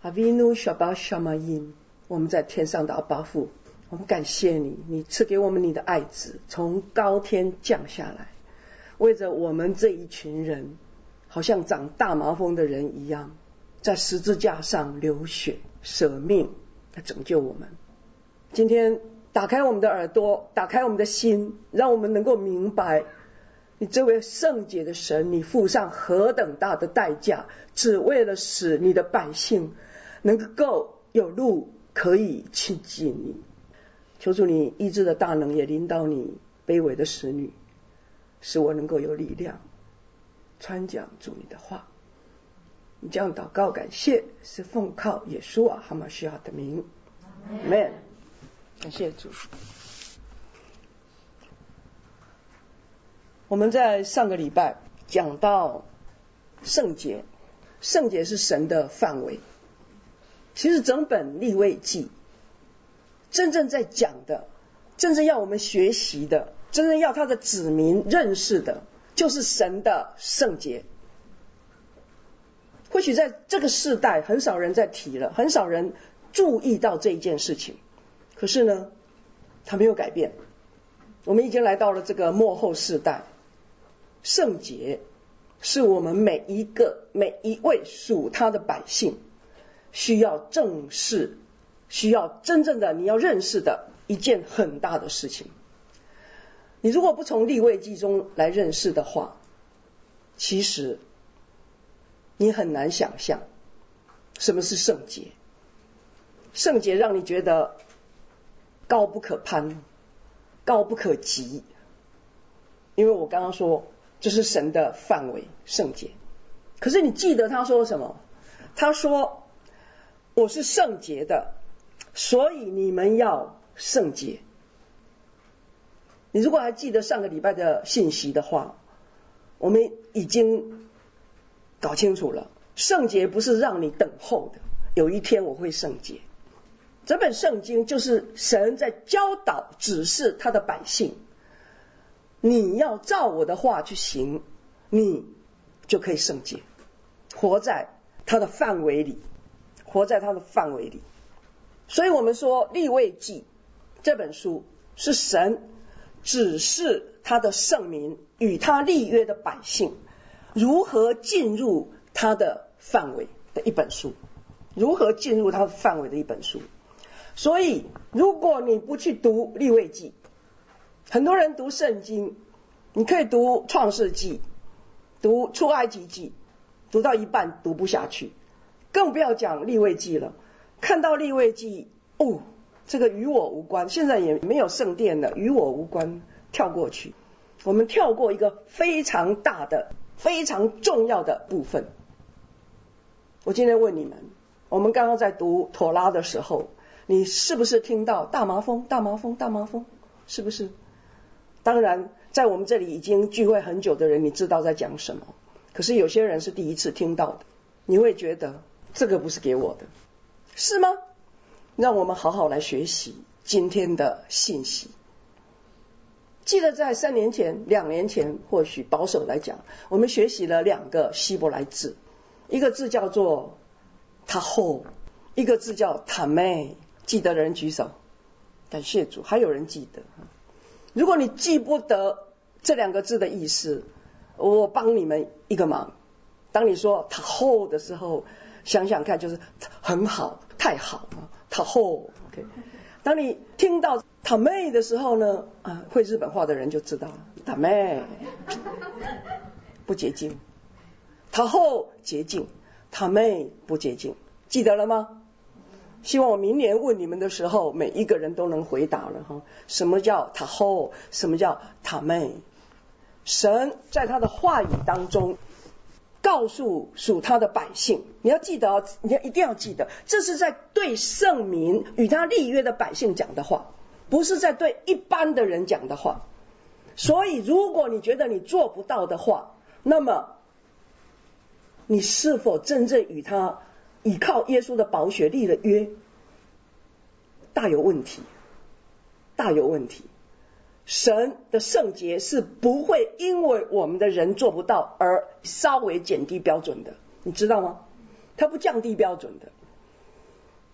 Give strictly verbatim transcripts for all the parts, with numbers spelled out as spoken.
阿维努sha巴sha玛因，我们在天上的阿爸父，我们感谢你，你赐给我们你的爱子，从高天降下来，为着我们这一群人，好像长大麻风的人一样，在十字架上流血舍命来拯救我们。今天打开我们的耳朵，打开我们的心，让我们能够明白你这位圣洁的神，你付上何等大的代价，只为了使你的百姓能够有路可以亲近你。求主你医治的大能也临到你卑微的使女，使我能够有力量传讲主你的话。你这样祷告感谢，是奉靠耶稣啊哈马西亚的名，阿们。感谢主。我们在上个礼拜讲到圣洁，圣洁是神的范围。其实整本利未记真正在讲的，真正要我们学习的，真正要他的子民认识的，就是神的圣洁。或许在这个世代很少人在提了，很少人注意到这一件事情，可是呢它没有改变。我们已经来到了这个末后世代，圣洁是我们每一个每一位属他的百姓需要正视，需要真正的你要认识的一件很大的事情。你如果不从利未记中来认识的话，其实你很难想象什么是圣洁。圣洁让你觉得高不可攀，高不可及，因为我刚刚说这是神的范围，圣洁。可是你记得他说什么？他说我是圣洁的，所以你们要圣洁。你如果还记得上个礼拜的信息的话，我们已经搞清楚了，圣洁不是让你等候的，有一天我会圣洁。这本圣经就是神在教导指示他的百姓，你要照我的话去行，你就可以圣洁，活在他的范围里，活在他的范围里。所以我们说利未记这本书是神指示他的圣民与他立约的百姓如何进入他的范围的一本书，如何进入他的范围的一本书。所以如果你不去读利未记，很多人读圣经，你可以读创世纪，读出埃及记，读到一半读不下去，更不要讲利未记了。看到利未记，哦，这个与我无关，现在也没有圣殿了，与我无关，跳过去。我们跳过一个非常大的非常重要的部分。我今天问你们，我们刚刚在读妥拉的时候，你是不是听到大麻风大麻风大麻风？是不是？当然在我们这里已经聚会很久的人，你知道在讲什么，可是有些人是第一次听到的，你会觉得这个不是给我的，是吗？让我们好好来学习今天的信息。记得在三年前两年前，或许保守来讲，我们学习了两个希伯来字，一个字叫做他后，一个字叫塔妹。记得的人举手，感谢主，还有人记得。如果你记不得这两个字的意思，我帮你们一个忙。当你说他后的时候，想想看，就是很好，太好，他后。Okay. 当你听到塔妹的时候呢，啊，会日本话的人就知道了，塔妹不洁净，他后洁净，塔妹不洁净，记得了吗？希望我明年问你们的时候，每一个人都能回答了哈。什么叫他后？什么叫他妹？神在他的话语当中告诉属他的百姓，你要记得，你要一定要记得，这是在对圣民与他立约的百姓讲的话，不是在对一般的人讲的话。所以如果你觉得你做不到的话，那么你是否真正与他倚靠耶稣的宝血立了约，大有问题，大有问题。神的圣洁是不会因为我们的人做不到而稍微减低标准的，你知道吗？他不降低标准的。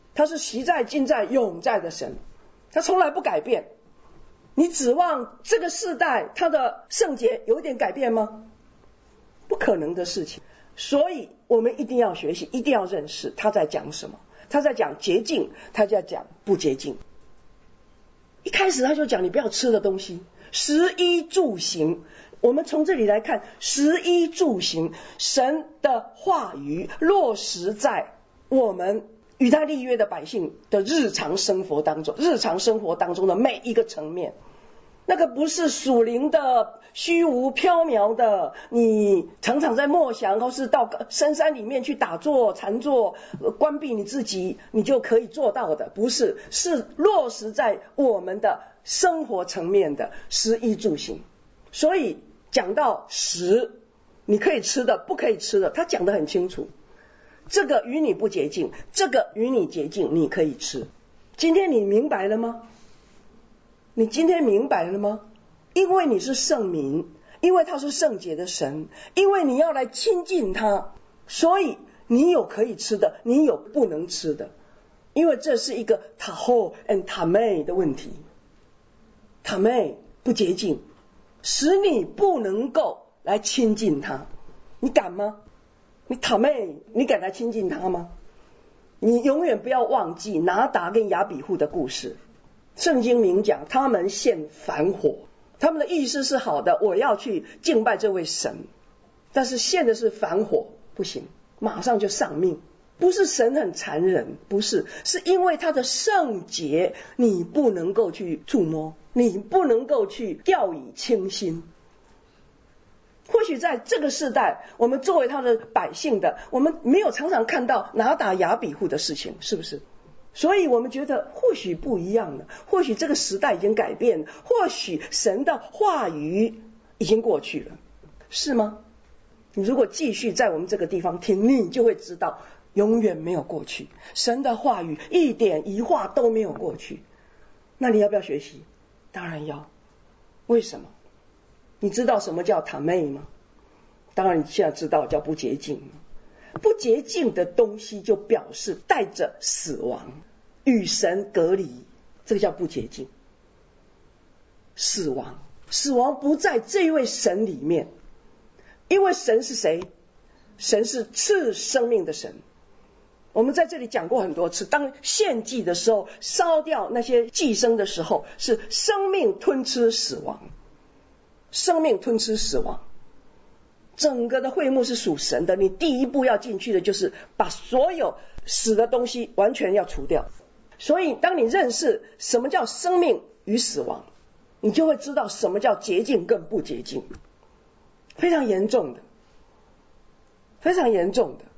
他是习在、今在、永在的神，他从来不改变。你指望这个世代他的圣洁有一点改变吗？不可能的事情。所以我们一定要学习，一定要认识他在讲什么。他在讲洁净，他在讲不洁净。一开始他就讲你不要吃的东西，食衣住行。我们从这里来看，食衣住行，神的话语落实在我们与他立约的百姓的日常生活当中，日常生活当中的每一个层面。那个不是属灵的虚无缥缈的，你常常在默想，或是到深山里面去打坐禅坐，关闭你自己你就可以做到的，不是，是落实在我们的生活层面的食衣住行。所以讲到食，你可以吃的不可以吃的，他讲得很清楚，这个与你不洁净，这个与你洁净，你可以吃。今天你明白了吗？你今天明白了吗？因为你是圣民，因为他是圣洁的神，因为你要来亲近他，所以你有可以吃的，你有不能吃的。因为这是一个塔后 and 塔妹的问题。塔妹不洁净，使你不能够来亲近他。你敢吗？你塔妹，你敢来亲近他吗？你永远不要忘记拿达跟亚比户的故事。圣经明讲，他们献凡火，他们的意思是好的，我要去敬拜这位神，但是献的是凡火，不行，马上就丧命。不是神很残忍，不是，是因为他的圣洁你不能够去触摸，你不能够去掉以轻心。或许在这个世代，我们作为他的百姓的，我们没有常常看到拿达亚比户的事情，是不是？所以我们觉得或许不一样了，或许这个时代已经改变了，或许神的话语已经过去了，是吗？你如果继续在我们这个地方听，你就会知道永远没有过去，神的话语一点一画都没有过去。那你要不要学习？当然要。为什么？你知道什么叫塔妹吗？当然你现在知道叫不洁净。不洁净的东西就表示带着死亡，与神隔离，这个叫不洁净。死亡，死亡不在这位神里面，因为神是谁？神是赐生命的神。我们在这里讲过很多次，当献祭的时候，烧掉那些祭牲的时候，是生命吞吃死亡，生命吞吃死亡。整个的会幕是属神的，你第一步要进去的就是把所有死的东西完全要除掉。所以当你认识什么叫生命与死亡，你就会知道什么叫洁净跟不洁净，非常严重的，非常严重的。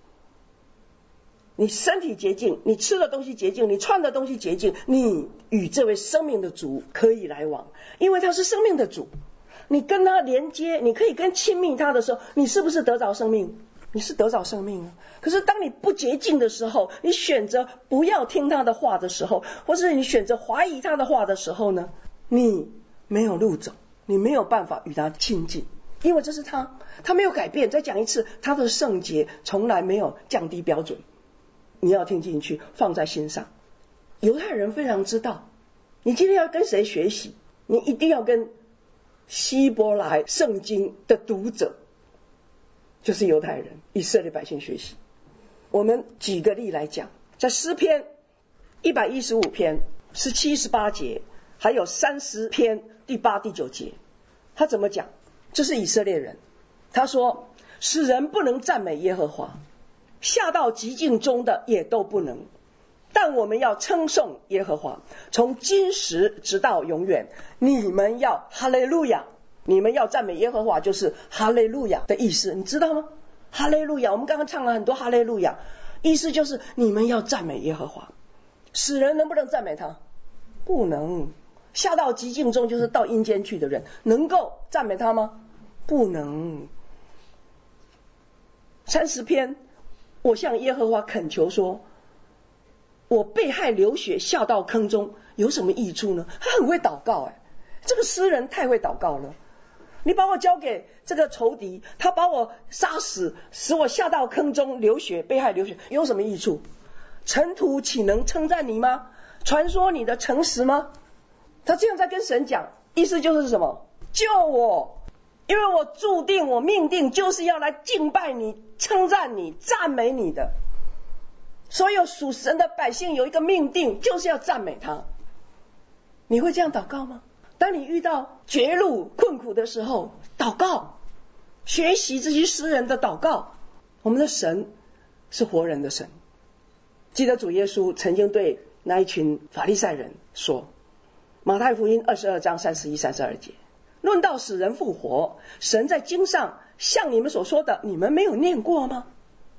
你身体洁净，你吃的东西洁净，你穿的东西洁净，你与这位生命的主可以来往，因为他是生命的主。你跟他连接，你可以跟亲密他的时候，你是不是得着生命？你是得着生命啊。可是当你不洁净的时候，你选择不要听他的话的时候，或是你选择怀疑他的话的时候呢，你没有路走，你没有办法与他亲近，因为这是他，他没有改变。再讲一次，他的圣洁从来没有降低标准，你要听进去，放在心上。犹太人非常知道，你今天要跟谁学习，你一定要跟希伯来圣经的读者，就是犹太人以色列百姓学习。我们举个例来讲，在诗篇一百一十五篇十七十八节，还有三十篇第八第九节，他怎么讲？这是以色列人，他说使人不能赞美耶和华，下到极境中的也都不能，但我们要称颂耶和华，从今时直到永远。你们要哈利路亚，你们要赞美耶和华，就是哈利路亚的意思，你知道吗？哈利路亚，我们刚刚唱了很多哈利路亚，意思就是你们要赞美耶和华。死人能不能赞美他？不能。下到极境中，就是到阴间去的人，能够赞美他吗？不能。三十篇，我向耶和华恳求说，我被害流血下到坑中，有什么益处呢？他很会祷告，哎，这个诗人太会祷告了。你把我交给这个仇敌，他把我杀死，使我下到坑中流血，被害流血，有什么益处？ 尘土岂能称赞你吗？传说你的诚实吗？他这样在跟神讲，意思就是什么？救我，因为我注定，我命定就是要来敬拜你、称赞你、赞美你的。所有属神的百姓有一个命定，就是要赞美他。你会这样祷告吗？当你遇到绝路困苦的时候，祷告，学习这些诗人的祷告。我们的神是活人的神。记得主耶稣曾经对那一群法利赛人说，马太福音二十二章三十一、三十二节，论到死人复活，神在经上像你们所说的，你们没有念过吗？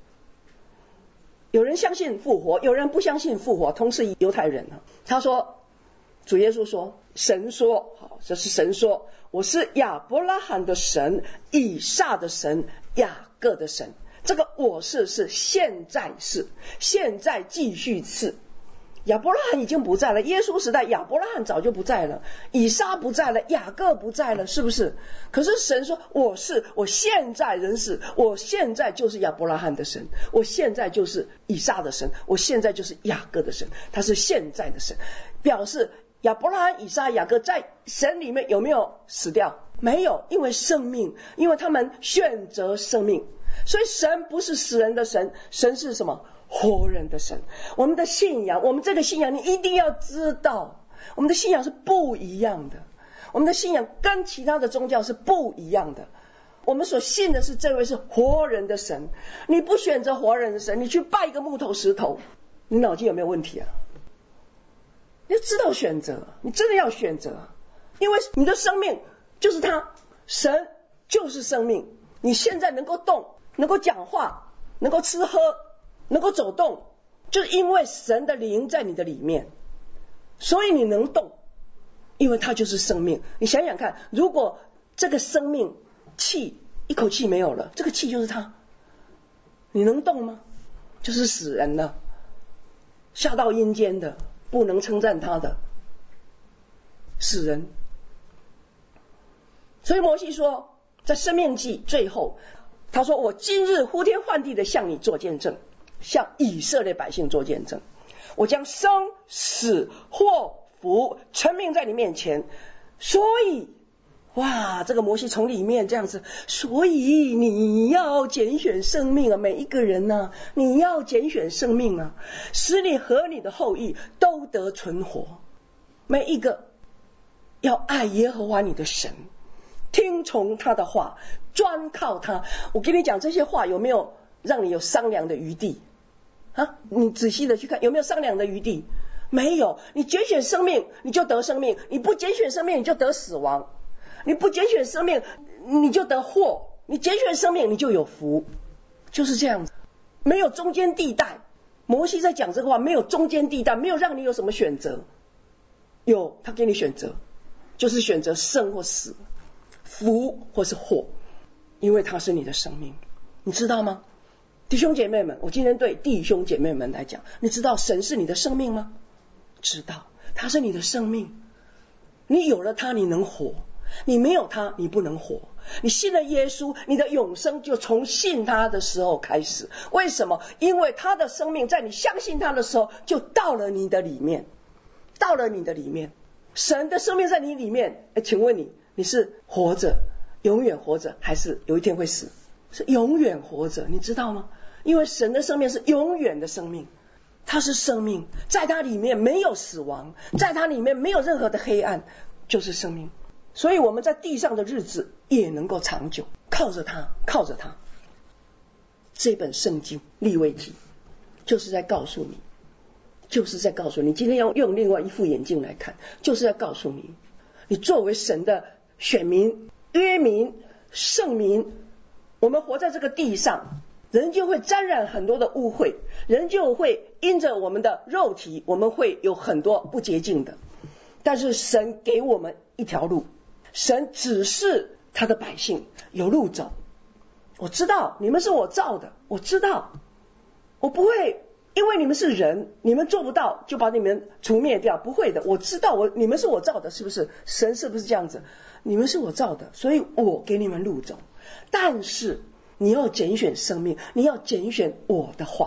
有人相信复活，有人不相信复活，同是犹太人。他说，主耶稣说，神说，好，这是神说，我是亚伯拉罕的神，以撒的神，雅各的神。这个我是是现在是，现在继续是。亚伯拉罕已经不在了，耶稣时代亚伯拉罕早就不在了，以撒不在了，雅各不在了，是不是？可是神说，我是，我现在仍是，我现在就是亚伯拉罕的神，我现在就是以撒的神，我现在就是雅各的神，他是现在的神，表示亚伯拉罕、以撒、雅各在神里面有没有死掉？没有，因为生命，因为他们选择生命。所以神不是死人的神，神是什么？活人的神。我们的信仰，我们这个信仰你一定要知道，我们的信仰是不一样的，我们的信仰跟其他的宗教是不一样的。我们所信的是这位是活人的神。你不选择活人的神，你去拜一个木头石头，你脑筋有没有问题啊？你要知道选择，你真的要选择，因为你的生命就是他，神就是生命。你现在能够动，能够讲话，能够吃喝，能够走动，就是因为神的灵在你的里面，所以你能动，因为它就是生命。你想想看，如果这个生命气一口气没有了，这个气就是它，你能动吗？就是死人了，下到阴间的，不能称赞他的死人。所以摩西说，在申命记最后他说，我今日呼天唤地的向你做见证，向以色列百姓做见证，我将生死祸福陈明在你面前。所以哇，这个摩西从里面这样子，所以你要拣选生命啊，每一个人啊，你要拣选生命啊，使你和你的后裔都得存活。每一个要爱耶和华你的神，听从他的话，专靠他。我跟你讲，这些话有没有让你有商量的余地啊？你仔细的去看，有没有商量的余地？没有。你拣选生命，你就得生命；你不拣选生命，你就得死亡；你不拣选生命，你就得祸；你拣选生命，你就有福。就是这样子，没有中间地带。摩西在讲这个话，没有中间地带，没有让你有什么选择。有，他给你选择，就是选择生或死，福或是祸，因为它是你的生命，你知道吗？弟兄姐妹们，我今天对弟兄姐妹们来讲，你知道神是你的生命吗？知道，他是你的生命。你有了他，你能活；你没有他，你不能活。你信了耶稣，你的永生就从信他的时候开始。为什么？因为他的生命在你相信他的时候，就到了你的里面，到了你的里面。神的生命在你里面，哎，请问你，你是活着，永远活着，还是有一天会死？是永远活着，你知道吗？因为神的生命是永远的生命，它是生命，在它里面没有死亡，在它里面没有任何的黑暗，就是生命。所以我们在地上的日子也能够长久，靠着它，靠着它。这本圣经利未记就是在告诉你，就是在告诉你，今天要用另外一副眼镜来看，就是在告诉你，你作为神的选民、约民、圣民，我们活在这个地上，人就会沾染很多的污秽，人就会因着我们的肉体，我们会有很多不洁净的。但是神给我们一条路，神指示他的百姓有路走。我知道你们是我造的，我知道，我不会因为你们是人，你们做不到就把你们除灭掉，不会的。我知道我你们是我造的，是不是？神是不是这样子？你们是我造的，所以我给你们路走。但是你要拣选生命，你要拣选我的话，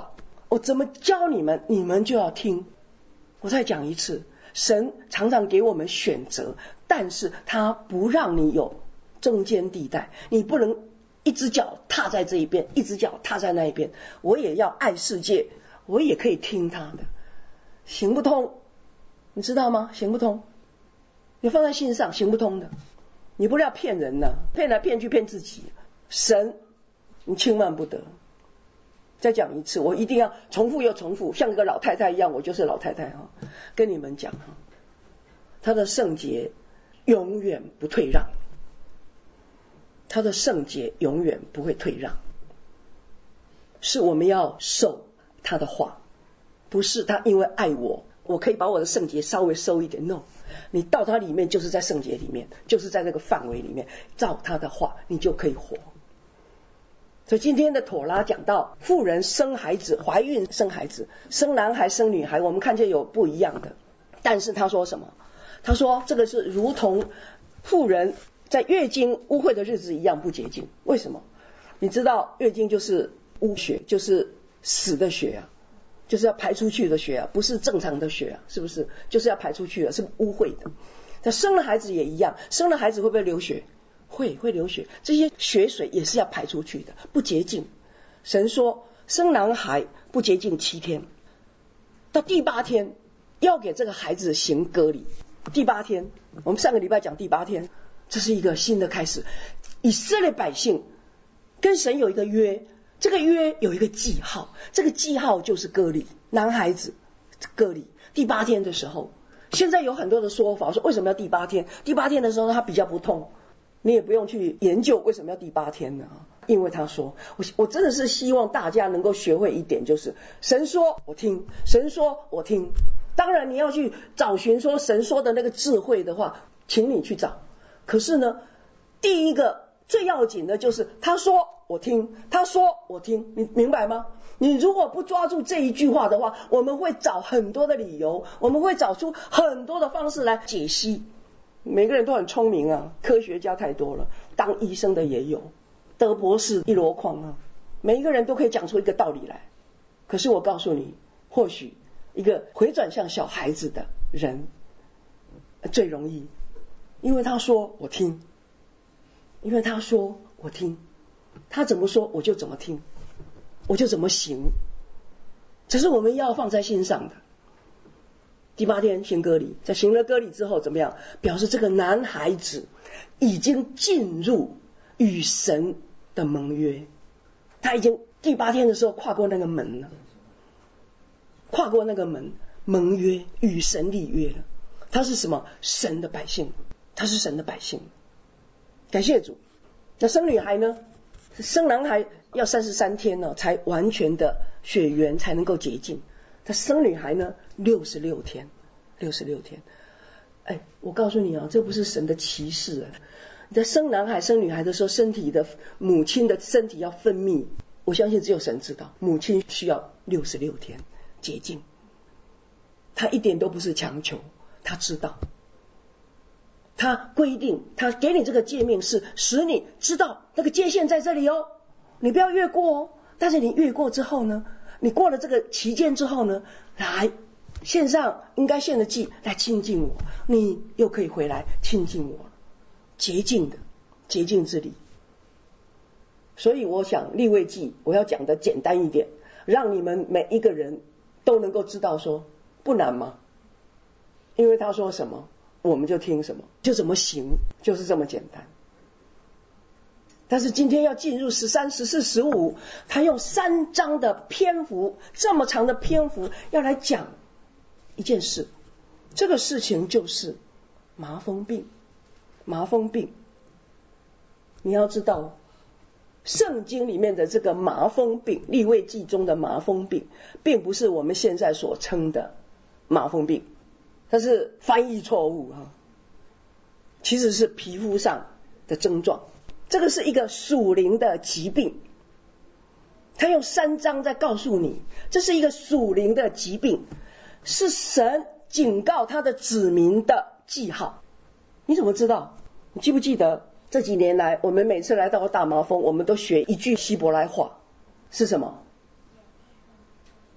我怎么教你们，你们就要听。我再讲一次，神常常给我们选择，但是他不让你有中间地带，你不能一只脚踏在这一边，一只脚踏在那一边。我也要爱世界，我也可以听他的，行不通，你知道吗？行不通，你放在心上，行不通的。你不要骗人呢，骗来骗去骗自己，神你千万不得。再讲一次，我一定要重复又重复，像一个老太太一样，我就是老太太哈，跟你们讲哈，他的圣洁永远不退让，他的圣洁永远不会退让，是我们要守他的话，不是他因为爱我，我可以把我的圣洁稍微收一点 ，no， 你到他里面就是在圣洁里面，就是在那个范围里面，照他的话，你就可以活。所以今天的妥拉讲到妇人生孩子，怀孕生孩子，生男孩生女孩，我们看见有不一样的，但是他说什么？他说这个是如同妇人在月经污秽的日子一样不洁净。为什么？你知道月经就是污血，就是死的血啊，就是要排出去的血啊，不是正常的血啊，是不是？就是要排出去的，是污秽的。那生了孩子也一样，生了孩子会不会流血？会会流血，这些血水也是要排出去的，不洁净。神说生男孩不洁净七天，到第八天要给这个孩子行割礼。第八天，我们上个礼拜讲第八天，这是一个新的开始。以色列百姓跟神有一个约，这个约有一个记号，这个记号就是割礼，男孩子割礼。第八天的时候，现在有很多的说法，说为什么要第八天？第八天的时候他比较不痛。你也不用去研究为什么要第八天呢？因为他说，我我真的是希望大家能够学会一点，就是神说我听，神说我听。当然你要去找寻说神说的那个智慧的话，请你去找。可是呢，第一个最要紧的就是他说我听，他说我听，你明白吗？你如果不抓住这一句话的话，我们会找很多的理由，我们会找出很多的方式来解析。每个人都很聪明啊，科学家太多了，当医生的也有，得博士一箩筐啊，每一个人都可以讲出一个道理来。可是我告诉你，或许一个回转向小孩子的人最容易，因为他说我听，因为他说我听，他怎么说我就怎么听，我就怎么行，这是我们要放在心上的。第八天行割礼，在行了割礼之后怎么样？表示这个男孩子已经进入与神的盟约，他已经第八天的时候跨过那个门了，跨过那个门，盟约与神立约了。他是什么？神的百姓，他是神的百姓。感谢主。那生女孩呢？生男孩要三十三天呢，才完全的血缘才能够洁净。他生女孩呢，六十六天，六十六天。哎，我告诉你啊，这不是神的奇事啊！你在生男孩、生女孩的时候，身体的母亲的身体要分泌，我相信只有神知道，母亲需要六十六天洁净。他一点都不是强求，他知道，他规定，他给你这个诫命是使你知道那个界限在这里哦，你不要越过哦。但是你越过之后呢？你过了这个期间之后呢，来线上应该献的祭来亲近我，你又可以回来亲近我，洁净的洁净之礼。所以我想利未记我要讲的简单一点，让你们每一个人都能够知道说不难吗？因为他说什么我们就听什么，就怎么行，就是这么简单。但是今天要进入十三、十四、十五，他用三章的篇幅，这么长的篇幅，要来讲一件事。这个事情就是麻风病。麻风病，你要知道，圣经里面的这个麻风病，利未记中的麻风病，并不是我们现在所称的麻风病，它是翻译错误啊，其实是皮肤上的症状。这个是一个属灵的疾病，他用三章在告诉你，这是一个属灵的疾病，是神警告他的子民的记号。你怎么知道？你记不记得这几年来，我们每次来到大麻风，我们都学一句希伯来话，是什么？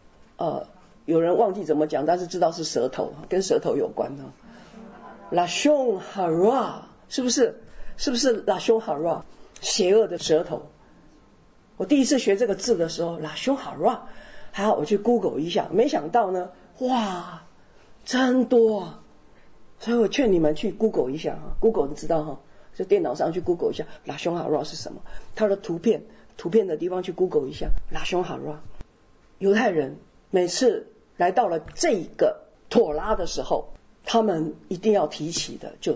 呃，有人忘记怎么讲，但是知道是舌头，跟舌头有关的。Lashon hara 是不是？是不是 Lashon hara 邪恶的舌头？我第一次学这个字的时候 Lashon hara 还好我去 Google 一下，没想到呢，哇，真多啊！所以我劝你们去 Google 一下哈 ，Google 你知道哈，在电脑上去 Google 一下 Lashon hara 是什么？它的图片，图片的地方去 Google 一下 Lashon hara。犹太人每次来到了这个妥拉的时候，他们一定要提起的就是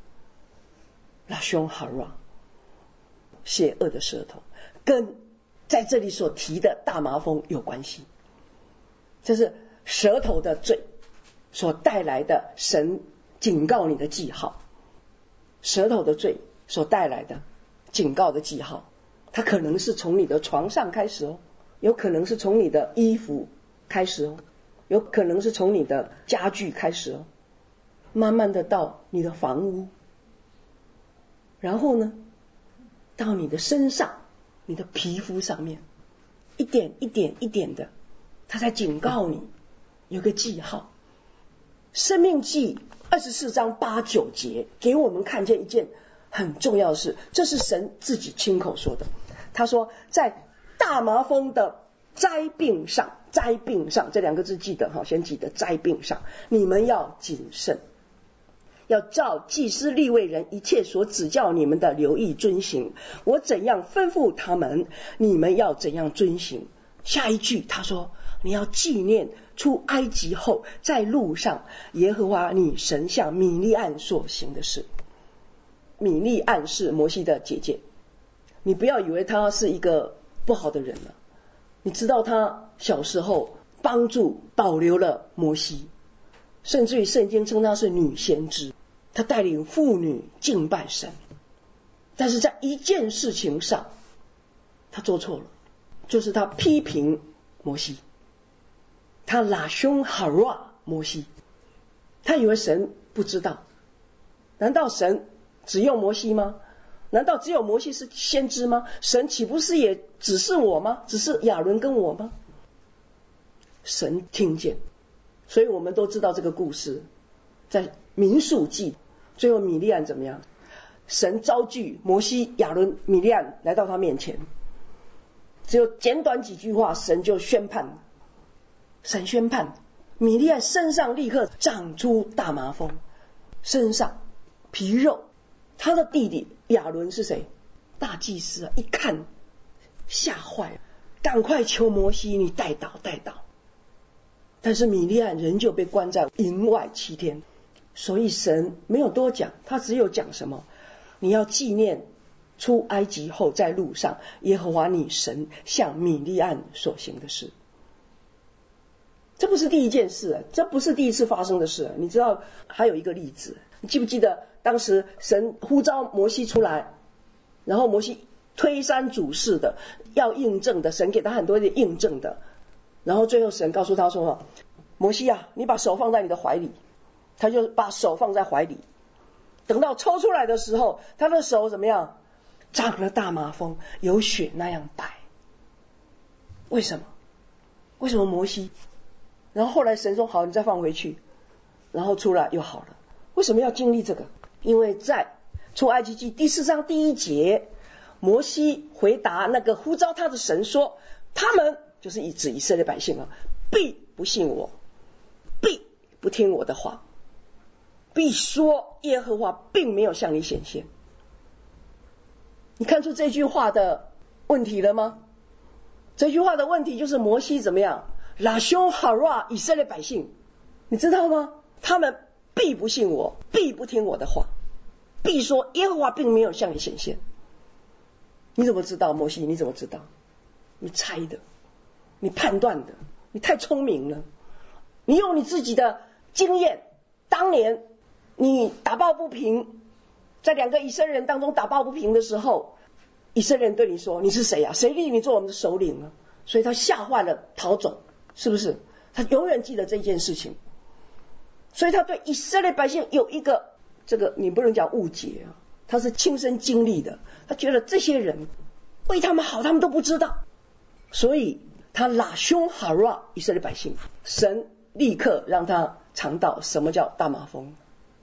Lashon hara 邪恶的舌头，跟在这里所提的大麻风有关系。这是舌头的罪所带来的神警告你的记号，舌头的罪所带来的警告的记号，它可能是从你的床上开始哦，有可能是从你的衣服开始哦，有可能是从你的家具开始哦，慢慢的到你的房屋，然后呢，到你的身上，你的皮肤上面，一点一点一点的，他在警告你，有个记号。申命记二十四章八九节给我们看见一件很重要的事，这是神自己亲口说的。他说，在大麻风的灾病上，灾病上这两个字记得哈，先记得灾病上，你们要谨慎，要照祭司利未人一切所指教你们的留意遵行，我怎样吩咐他们，你们要怎样遵行。下一句他说，你要纪念出埃及后在路上耶和华你神向米利暗所行的事。米利暗是摩西的姐姐，你不要以为她是一个不好的人了，你知道她小时候帮助保留了摩西，甚至于圣经称她是女先知，她带领妇女敬拜神，但是在一件事情上她做错了，就是她批评摩西，她Lashon hara摩西，她以为神不知道，难道神只用摩西吗？难道只有摩西是先知吗？神岂不是也只是我吗？只是亚伦跟我吗？神听见，所以我们都知道这个故事，在民数记最后米利暗怎么样？神召聚摩西、亚伦、米利暗来到他面前，只有简短几句话，神就宣判，神宣判米利暗身上立刻长出大麻风，身上皮肉。他的弟弟亚伦是谁？大祭司啊！一看吓坏了，赶快求摩西，你代祷代祷。但是米利暗仍旧被关在营外七天，所以神没有多讲，他只有讲什么？你要纪念出埃及后在路上耶和华你神向米利暗所行的事。这不是第一件事，这不是第一次发生的事。你知道还有一个例子，你记不记得当时神呼召摩西出来，然后摩西推三阻四的要印证的，神给他很多的印证的，然后最后神告诉他说，摩西啊，你把手放在你的怀里，他就把手放在怀里，等到抽出来的时候，他的手怎么样？长了大麻风，有血那样白。为什么？为什么摩西？然后后来神说好，你再放回去，然后出来又好了。为什么要经历这个？因为在出埃及记第四章第一节，摩西回答那个呼召他的神说，他们就是以指以色列百姓啊，必不信我，必不听我的话，必说耶和华并没有向你显现。你看出这句话的问题了吗？这句话的问题就是摩西怎么样Lashon hara 以色列百姓，你知道吗？他们必不信我，必不听我的话，必说耶和华并没有向你显现。你怎么知道？摩西你怎么知道？你猜的，你判断的，你太聪明了，你用你自己的经验，当年你打抱不平，在两个以色列人当中打抱不平的时候，以色列人对你说，你是谁啊？谁立你做我们的首领啊？所以他吓坏了，逃走，是不是？他永远记得这件事情，所以他对以色列百姓有一个，这个你不能讲误解啊，他是亲身经历的，他觉得这些人为他们好他们都不知道，所以他拉凶哈拉以色列百姓，神立刻让他尝到什么叫大麻风。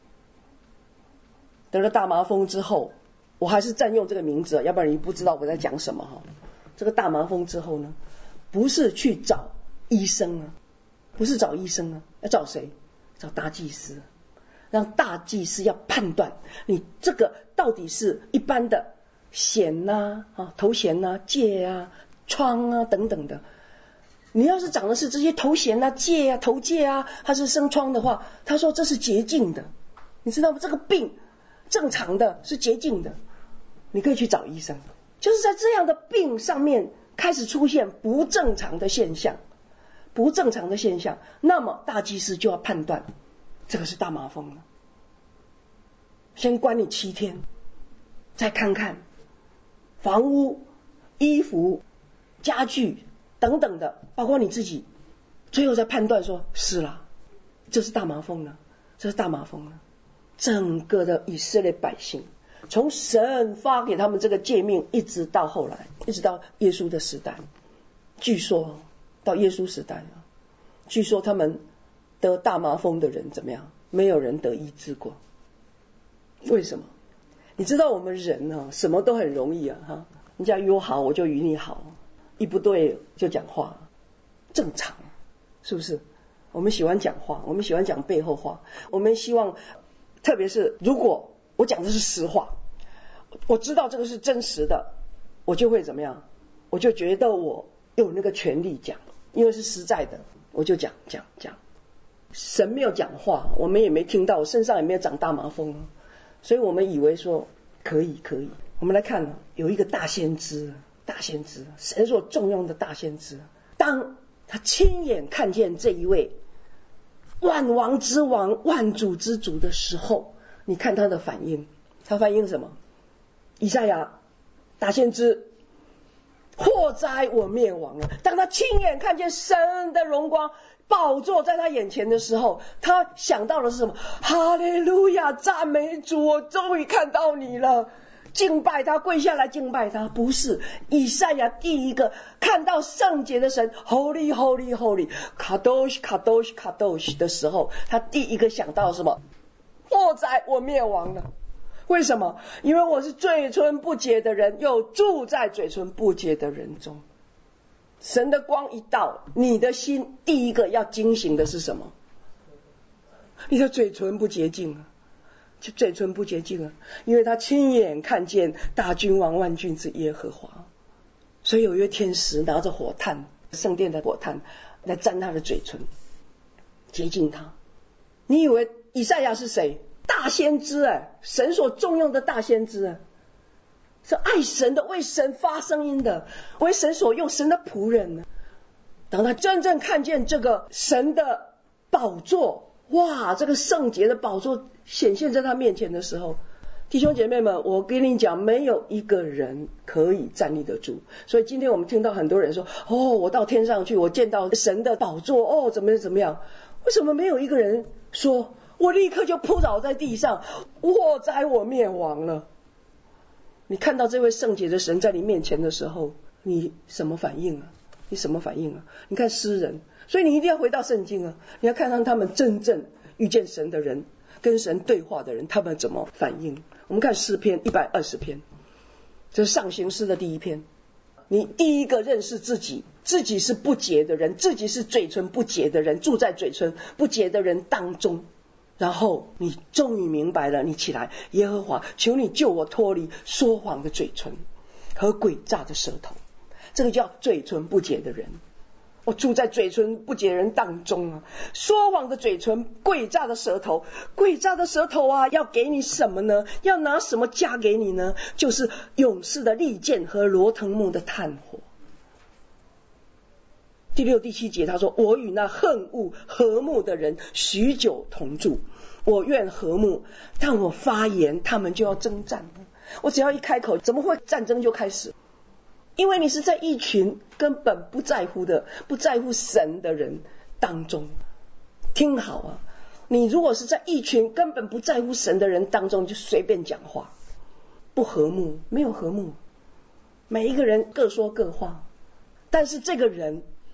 得了大麻风之后，我还是占用这个名字，要不然你不知道我在讲什么哈。这个大麻风之后呢，不是去找医生啊，不是找医生啊，要找谁？找大祭司，让大祭司要判断你这个到底是一般的癣呐、啊、头癣呐、疥啊、疮啊等等的。你要是长的是这些头癣啊、疥啊、头疥啊，它是生疮的话，他说这是洁净的，你知道吗？这个病正常的是洁净的，你可以去找医生。就是在这样的病上面开始出现不正常的现象，不正常的现象，那么大祭司就要判断这个是大麻风了，先关你七天，再看看房屋、衣服、家具等等的，包括你自己，最后再判断说是啦，这是大麻风了，这是大麻风了。整个的以色列百姓，从神发给他们这个诫命，一直到后来，一直到耶稣的时代，据说到耶稣时代啊，据说他们得大麻风的人怎么样？没有人得医治过。为什么？你知道我们人啊，什么都很容易啊哈，人家与我好，我就与你好，一不对就讲话，正常，是不是？我们喜欢讲话，我们喜欢讲背后话，我们希望，特别是如果我讲的是实话，我知道这个是真实的，我就会怎么样？我就觉得我有那个权利讲，因为是实在的，我就讲讲讲。神没有讲话，我们也没听到，我身上也没有长大麻风，所以我们以为说可以可以。我们来看，有一个大先知，大先知，神所重用的大先知，当他亲眼看见这一位万王之王、万主之主的时候，你看他的反应，他反应什么？以赛亚大先知，祸哉我灭亡了。当他亲眼看见神的荣光宝座在他眼前的时候，他想到的是什么？哈利路亚，赞美主，我终于看到你了，敬拜他，跪下来敬拜他。不是，以赛亚第一个看到圣洁的神 Holy Holy Holy Kadosh Kadosh Kadosh 的时候，他第一个想到什么？祸哉我灭亡了。为什么？因为我是嘴唇不洁的人，又住在嘴唇不洁的人中。神的光一到，你的心第一个要惊醒的是什么？你的嘴唇不洁净啊，就嘴唇不洁净啊，因为他亲眼看见大君王万军之耶和华，所以有一位天使拿着火炭，圣殿的火炭来沾他的嘴唇，洁净他。你以为以赛亚是谁？大先知哎，神所重用的大先知哎，是爱神的，为神发声音的，为神所用，神的仆人呢。当他真正看见这个神的宝座，哇，这个圣洁的宝座显现在他面前的时候，弟兄姐妹们，我跟你讲，没有一个人可以站立得住。所以今天我们听到很多人说，哦，我到天上去，我见到神的宝座，哦，怎么怎么样？为什么没有一个人说，我立刻就扑倒在地上，祸哉我灭亡了？你看到这位圣洁的神在你面前的时候，你什么反应啊？你什么反应啊？你看诗人，所以你一定要回到圣经啊，你要看看他们真正遇见神的人，跟神对话的人，他们怎么反应。我们看诗篇一百二十篇，这是上行诗的第一篇。你第一个认识自己，自己是不洁的人，自己是嘴唇不洁的人，住在嘴唇不洁的人当中，然后你终于明白了，你起来，耶和华，求你救我脱离说谎的嘴唇和诡诈的舌头。这个叫嘴唇不洁的人，我住在嘴唇不洁的人当中啊，说谎的嘴唇，诡诈的舌头，诡诈的舌头啊，要给你什么呢？要拿什么加给你呢？就是勇士的利剑和罗藤木的炭火。第六第七节他说，我与那恨恶和睦的人许久同住，我愿和睦，但我发言他们就要征战。我只要一开口，怎么会战争就开始？因为你是在一群根本不在乎的不在乎神的人当中。听好啊，你如果是在一群根本不在乎神的人当中，就随便讲话，不和睦，没有和睦，每一个人各说各话。但是这个人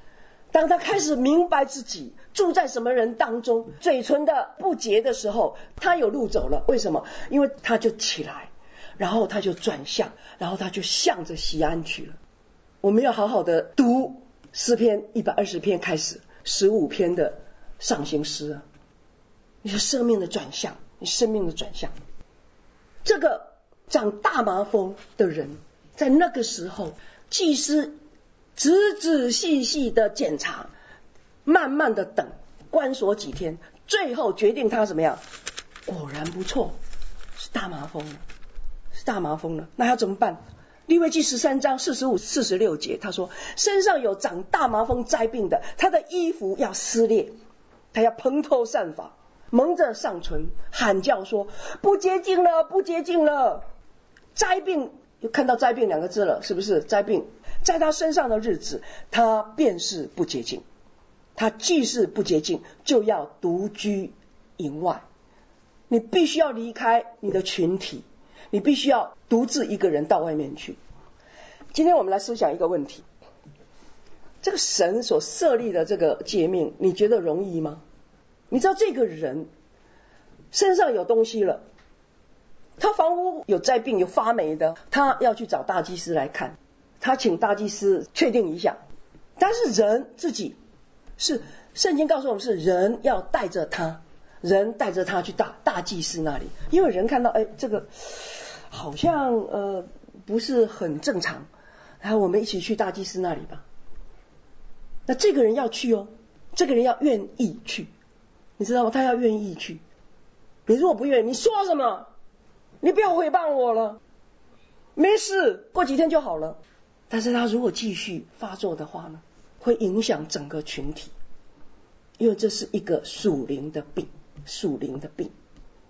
当他开始明白自己住在什么人当中，嘴唇的不洁的时候，他有路走了。为什么？因为他就起来，然后他就转向，然后他就向着西安去了。我们要好好的读诗篇一百二十篇开始十五篇的上行诗啊，你的生命的转向，你生命的转向。这个长大麻风的人，在那个时候，祭司仔仔细细的检查，慢慢的等，关锁几天，最后决定他怎么样？果然不错，是大麻风了，是大麻风了。那要怎么办？利未记十三章四十五、四十六节，他说：身上有长大麻风灾病的，他的衣服要撕裂，他要蓬头散发，蒙着上唇，喊叫说：不洁净了，不洁净了！灾病，又看到灾病两个字了，是不是？灾病在他身上的日子，他便是不洁净。他既是不洁净，就要独居营外。你必须要离开你的群体，你必须要独自一个人到外面去。今天我们来思想一个问题，这个神所设立的这个诫命，你觉得容易吗？你知道这个人身上有东西了，他房屋有灾病，有发霉的，他要去找大祭司来看，他请大祭司确定一下。但是人自己是，圣经告诉我们是人要带着他，人带着他去大大祭司那里，因为人看到哎，这个好像呃不是很正常，然后我们一起去大祭司那里吧。那这个人要去哦，这个人要愿意去，你知道吗？他要愿意去。你如果不愿意，你说什么？你不要诽谤我了，没事，过几天就好了。但是他如果继续发作的话呢，会影响整个群体，因为这是一个属灵的病，属灵的病。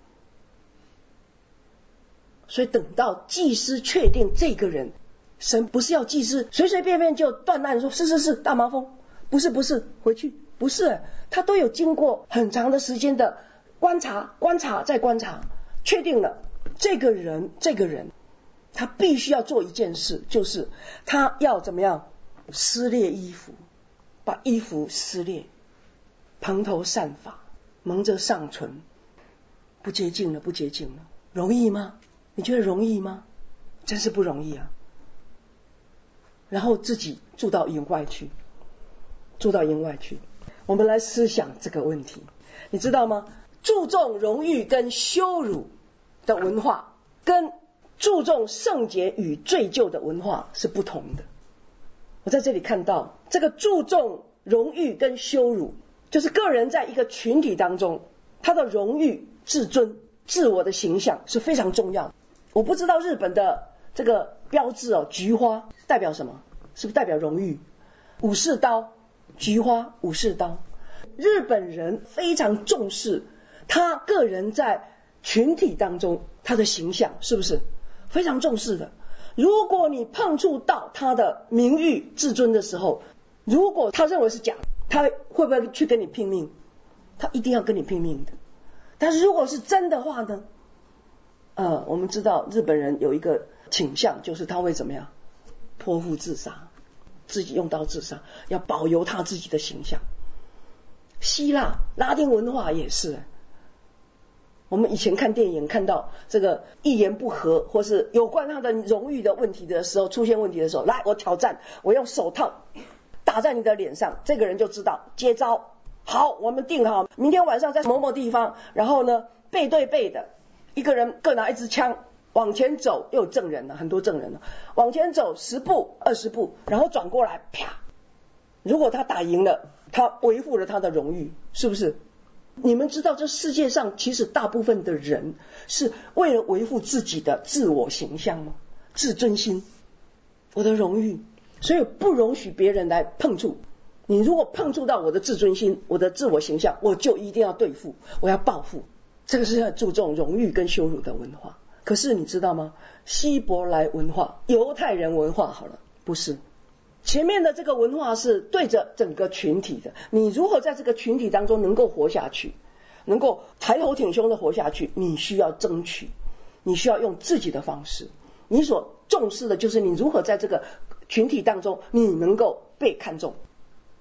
所以等到祭司确定这个人，神不是要祭司随随便便就断案说是是是大麻风，不是不是回去，不是，他都有经过很长的时间的观察观察再观察，确定了这个人这个人他必须要做一件事，就是他要怎么样撕裂衣服，把衣服撕裂，蓬头散发，蒙着上唇，不洁净了不洁净了。容易吗？你觉得容易吗？真是不容易啊。然后自己住到营外去，住到营外去。我们来思想这个问题，你知道吗？注重荣誉跟羞辱的文化，跟注重圣洁与罪疚的文化是不同的。我在这里看到，这个注重荣誉跟羞辱，就是个人在一个群体当中，他的荣誉、自尊、自我的形象是非常重要的。我不知道日本的这个标志哦，菊花代表什么？是不是代表荣誉？武士刀，菊花，武士刀。日本人非常重视他个人在群体当中他的形象，是不是非常重视的？如果你碰触到他的名誉、自尊的时候，如果他认为是假，他会不会去跟你拼命？他一定要跟你拼命的。但是如果是真的话呢？呃，我们知道日本人有一个倾向，就是他会怎么样？剖腹自杀，自己用刀自杀，要保留他自己的形象。希腊、拉丁文化也是。我们以前看电影看到这个一言不合或是有关他的荣誉的问题的时候，出现问题的时候，来，我挑战，我用手套打在你的脸上，这个人就知道接招。好，我们定好明天晚上在某某地方，然后呢背对背的，一个人各拿一支枪往前走，又有证人了，很多证人了，往前走十步二十步，然后转过来啪。如果他打赢了，他维护了他的荣誉，是不是？你们知道这世界上其实大部分的人是为了维护自己的自我形象吗？自尊心，我的荣誉，所以不容许别人来碰触。你如果碰触到我的自尊心，我的自我形象，我就一定要对付，我要报复。这个是很注重荣誉跟羞辱的文化。可是你知道吗？希伯来文化、犹太人文化好了，不是。前面的这个文化是对着整个群体的，你如何在这个群体当中能够活下去，能够抬头挺胸的活下去，你需要争取，你需要用自己的方式。你所重视的就是你如何在这个群体当中你能够被看重，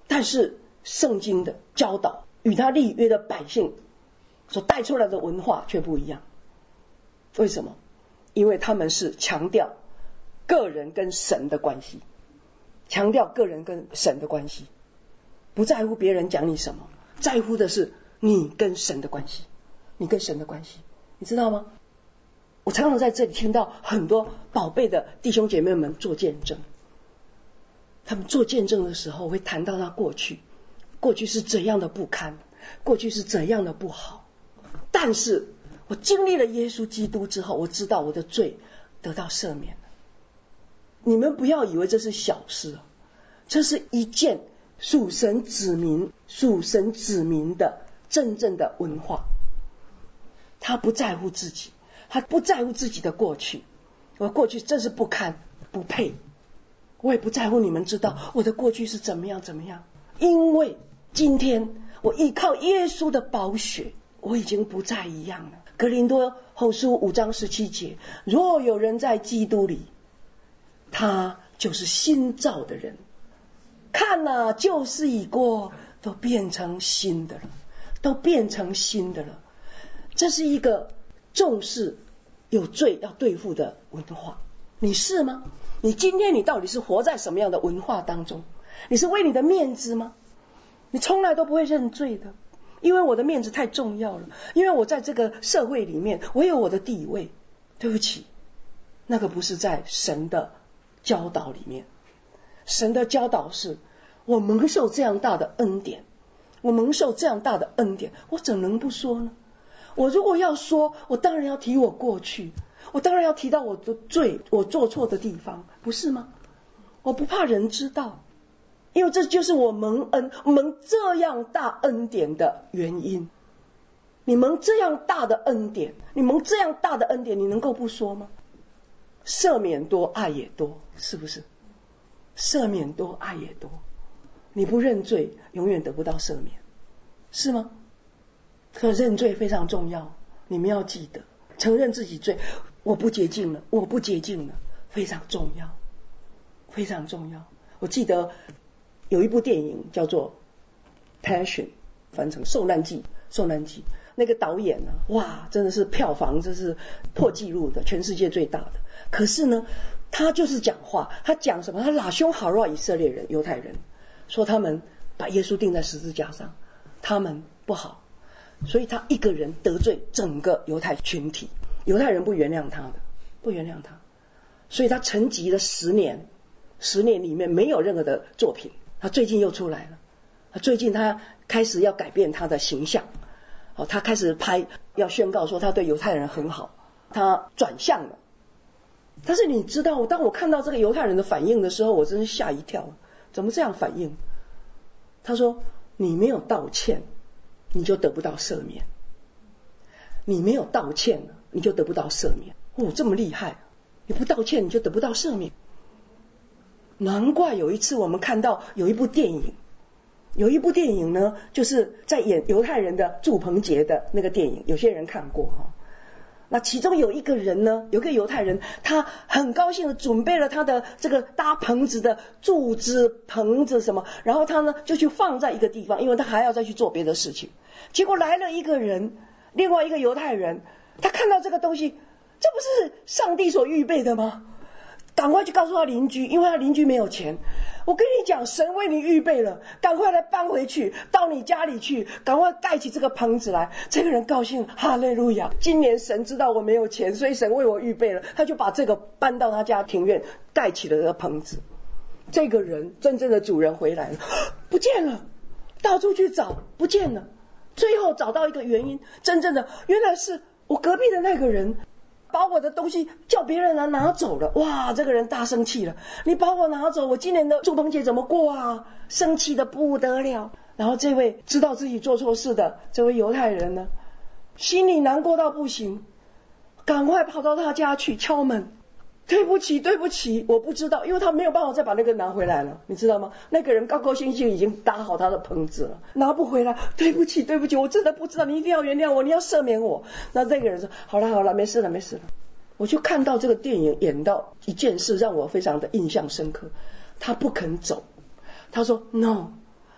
但是圣经的教导与他立约的百姓所带出来的文化却不一样。为什么？因为他们是强调个人跟神的关系，强调个人跟神的关系，不在乎别人讲你什么，在乎的是你跟神的关系，你跟神的关系，你知道吗？我常常在这里听到很多宝贝的弟兄姐妹们做见证，他们做见证的时候会谈到他过去，过去是怎样的不堪，过去是怎样的不好，但是我经历了耶稣基督之后，我知道我的罪得到赦免了。你们不要以为这是小事，这是一件属神子民属神子民的真正的文化。他不在乎自己，他不在乎自己的过去，我过去真是不堪不配，我也不在乎你们知道我的过去是怎么样怎么样，因为今天我依靠耶稣的宝血，我已经不再一样了。格林多后书五章十七节，若有人在基督里，他就是新造的人，看哪，旧事已过，都变成新的了，都变成新的了。这是一个重视有罪要对付的文化，你是吗？你今天你到底是活在什么样的文化当中？你是为你的面子吗？你从来都不会认罪的，因为我的面子太重要了，因为我在这个社会里面我有我的地位。对不起，那个不是在神的教导里面。神的教导是我蒙受这样大的恩典，我蒙受这样大的恩典，我怎能不说呢？我如果要说，我当然要提我过去，我当然要提到我的罪，我做错的地方，不是吗？我不怕人知道，因为这就是我蒙恩蒙这样大恩典的原因。你蒙这样大的恩典，你蒙这样大的恩典，你能够不说吗？赦免多，爱也多，是不是？赦免多，爱也多。你不认罪，永远得不到赦免，是吗？可认罪非常重要，你们要记得，承认自己罪，我不洁净了，我不洁净了，非常重要，非常重要。我记得有一部电影叫做 Passion， 翻成受难记，受难记。那个导演呢、啊，哇，真的是票房这是破纪录的，全世界最大的。可是呢，他就是讲话，他讲什么？他拉凶好弱以色列人、犹太人，说他们把耶稣钉在十字架上，他们不好，所以他一个人得罪整个犹太群体，犹太人不原谅他的，不原谅他，所以他沉寂了十年，十年里面没有任何的作品。他最近又出来了，他最近他开始要改变他的形象。哦，他开始拍，要宣告说他对犹太人很好，他转向了。但是你知道，当我看到这个犹太人的反应的时候，我真是吓一跳，怎么这样反应？他说：“你没有道歉，你就得不到赦免；你没有道歉，你就得不到赦免。”哦，这么厉害！你不道歉，你就得不到赦免。难怪有一次我们看到有一部电影。有一部电影呢，就是在演犹太人的祝棚节的那个电影，有些人看过哈。那其中有一个人呢，有个犹太人，他很高兴的准备了他的这个搭棚子的柱子、棚子什么，然后他呢就去放在一个地方，因为他还要再去做别的事情。结果来了一个人，另外一个犹太人，他看到这个东西，这不是上帝所预备的吗？赶快去告诉他邻居，因为他邻居没有钱。我跟你讲，神为你预备了，赶快来搬回去，到你家里去，赶快盖起这个棚子来。这个人高兴，哈利路亚！今年神知道我没有钱，所以神为我预备了，他就把这个搬到他家庭院，盖起了这个棚子。这个人真正的主人回来了，不见了，到处去找，不见了。最后找到一个原因，真正的原来是我隔壁的那个人。把我的东西叫别人来拿走了，哇！这个人大生气了，你把我拿走，我今年的祝棚节怎么过啊？生气的不得了。然后这位知道自己做错事的这位犹太人呢，心里难过到不行，赶快跑到他家去敲门，对不起对不起，我不知道，因为他没有办法再把那个拿回来了，你知道吗？那个人高高兴兴已经搭好他的棚子了，拿不回来，对不起对不起，我真的不知道，你一定要原谅我，你要赦免我。那这个人说好了好了，没事了没事了。我就看到这个电影演到一件事让我非常的印象深刻，他不肯走，他说 no，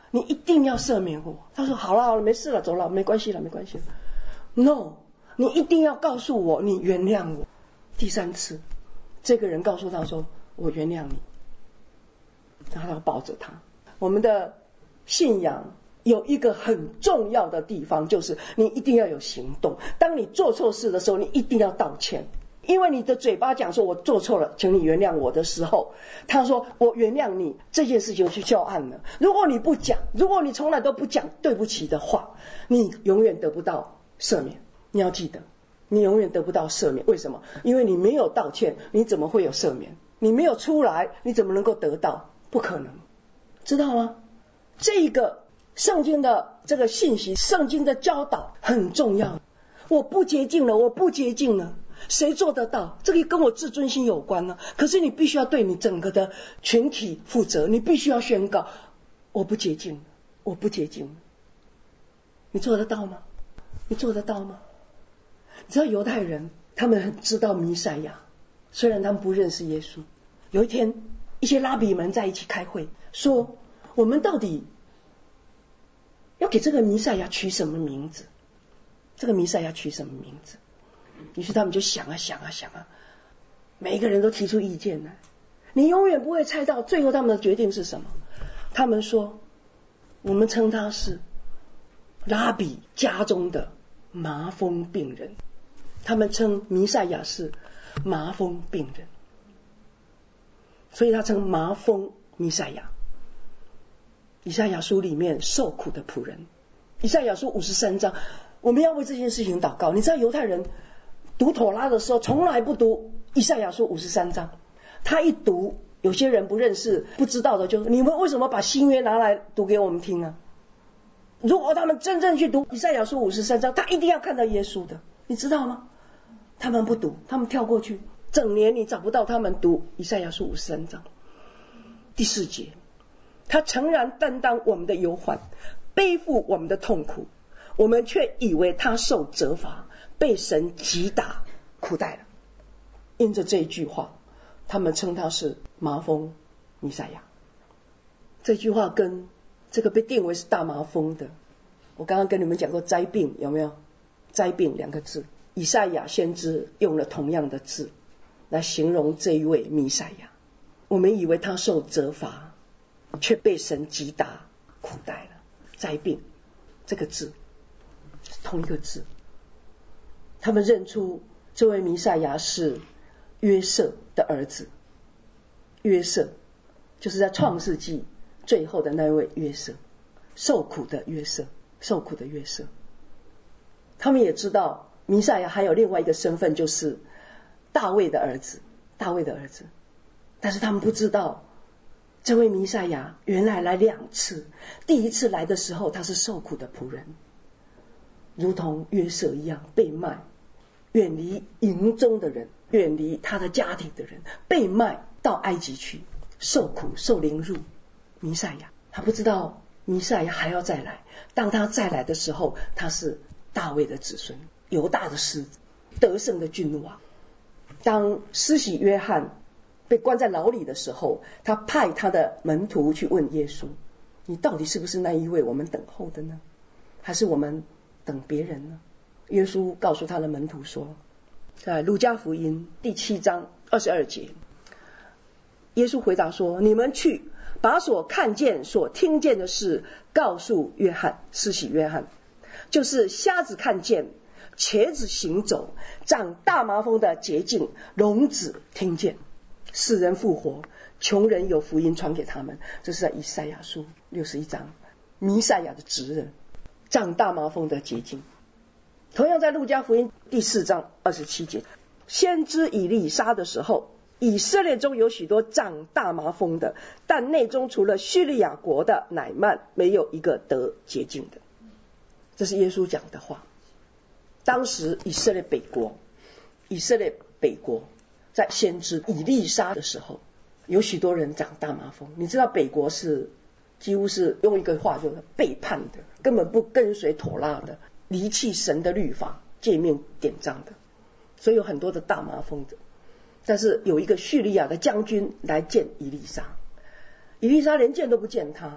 你一定要赦免我。他说好了好了，没事了，走了，没关系了，没关系了。No， 你一定要告诉我你原谅我。第三次，这个人告诉他说我原谅你，然后他抱着他。我们的信仰有一个很重要的地方，就是你一定要有行动。当你做错事的时候，你一定要道歉。因为你的嘴巴讲说我做错了，请你原谅我的时候，他说我原谅你，这件事情就去教案了。如果你不讲，如果你从来都不讲对不起的话，你永远得不到赦免。你要记得，你永远得不到赦免。为什么？因为你没有道歉，你怎么会有赦免？你没有出来，你怎么能够得到？不可能，知道吗？这个圣经的这个信息，圣经的教导很重要。我不洁净了，我不洁净了，谁做得到？这个跟我自尊心有关呢。可是你必须要对你整个的群体负责，你必须要宣告我不洁净，我不洁净。你做得到吗？你做得到吗？你知道犹太人他们很知道弥赛亚，虽然他们不认识耶稣。有一天一些拉比们在一起开会，说我们到底要给这个弥赛亚取什么名字？这个弥赛亚取什么名字？于是他们就想啊想啊想啊，每一个人都提出意见来。你永远不会猜到最后他们的决定是什么。他们说我们称他是拉比家中的麻风病人，他们称弥赛亚是麻风病人，所以他称麻风弥赛亚。以赛亚书里面受苦的仆人，以赛亚书五十三章，我们要为这件事情祷告。你知道犹太人读妥拉的时候从来不读以赛亚书五十三章，他一读，有些人不认识不知道的就说你们为什么把新约拿来读给我们听啊？如果他们真正去读以赛亚书五十三章，他一定要看到耶稣的，你知道吗？他们不读，他们跳过去，整年你找不到他们读以赛亚书五十三章。第四节，他诚然担当我们的忧患，背负我们的痛苦，我们却以为他受责罚，被神击打苦待了。因着这一句话，他们称他是麻风弥赛亚。这句话跟这个被定为是大麻风的，我刚刚跟你们讲过灾病，有没有？灾病两个字，以赛亚先知用了同样的字来形容这一位弥赛亚。我们以为他受责罚，却被神击打苦待了。灾病这个字是同一个字。他们认出这位弥赛亚是约瑟的儿子，约瑟就是在创世纪最后的那位约瑟，受苦的约瑟，受苦的约瑟。他们也知道弥赛亚还有另外一个身份，就是大卫的儿子，大卫的儿子。但是他们不知道这位弥赛亚原来来两次，第一次来的时候他是受苦的仆人，如同约瑟一样被卖，远离营中的人，远离他的家庭的人，被卖到埃及去受苦受凌辱。弥赛亚他不知道弥赛亚还要再来，当他再来的时候，他是大卫的子孙，犹大的狮子，得胜的君王。当施洗约翰被关在牢里的时候，他派他的门徒去问耶稣，你到底是不是那一位我们等候的呢？还是我们等别人呢？耶稣告诉他的门徒说，在路加福音第七章二十二节，耶稣回答说，你们去把所看见所听见的事告诉约翰，施洗约翰，就是瞎子看见，瘸子行走，长大麻风的洁净，聋子听见，死人复活，穷人有福音传给他们。这是在以赛亚书六十一章，弥赛亚的职人，长大麻风的洁净。同样在路加福音第四章二十七节，先知以利沙的时候，以色列中有许多长大麻风的，但内中除了叙利亚国的乃曼，没有一个得洁净的。这是耶稣讲的话。当时以色列北国，以色列北国在先知以利沙的时候，有许多人长大麻风。你知道北国是几乎是用一个话就是背叛的，根本不跟随妥拉的，离弃神的律法诫命典章的，所以有很多的大麻风的。但是有一个叙利亚的将军来见以利沙，以利沙连见都不见他，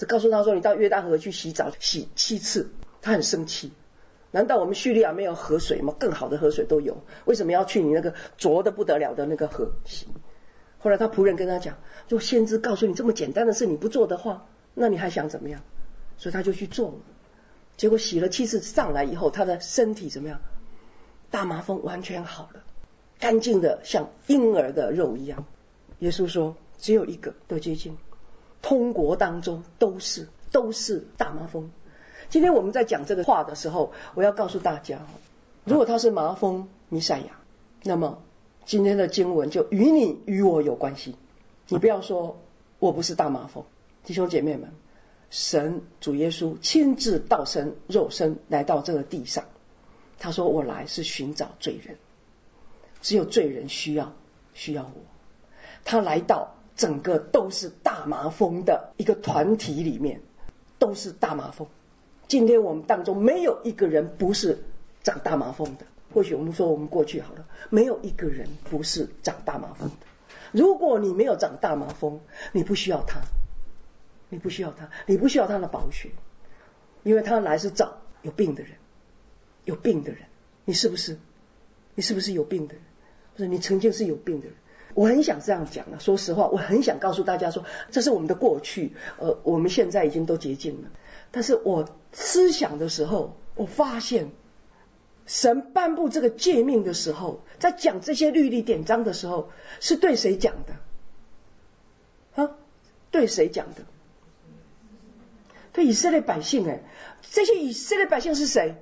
只告诉他说你到约旦河去洗澡洗七次，他很生气。难道我们叙利亚没有河水吗？更好的河水都有，为什么要去你那个浊的不得了的那个河洗？后来他仆人跟他讲，就先知告诉你这么简单的事你不做的话，那你还想怎么样？所以他就去做了。结果洗了七次上来以后，他的身体怎么样？大麻风完全好了，干净的像婴儿的肉一样。耶稣说只有一个得洁净，通国当中都是都是大麻风。今天我们在讲这个话的时候，我要告诉大家，如果他是麻风弥赛亚，那么今天的经文就与你与我有关系。你不要说我不是大麻风。弟兄姐妹们，神主耶稣亲自道成肉身来到这个地上，他说我来是寻找罪人，只有罪人需要需要我。他来到整个都是大麻风的一个团体里面，都是大麻风。今天我们当中没有一个人不是长大麻风的。或许我们说我们过去好了，没有一个人不是长大麻风的。如果你没有长大麻风，你不需要他，你不需要他，你不需要他的宝血，因为他来是找有病的人，有病的人。你是不是？你是不是有病的人？或者你曾经是有病的人？我很想这样讲了，说实话，我很想告诉大家说，这是我们的过去，呃，我们现在已经都洁净了。但是我思想的时候，我发现神颁布这个诫命的时候，在讲这些律例典章的时候，是对谁讲的？啊，对谁讲的？对以色列百姓。哎，这些以色列百姓是谁？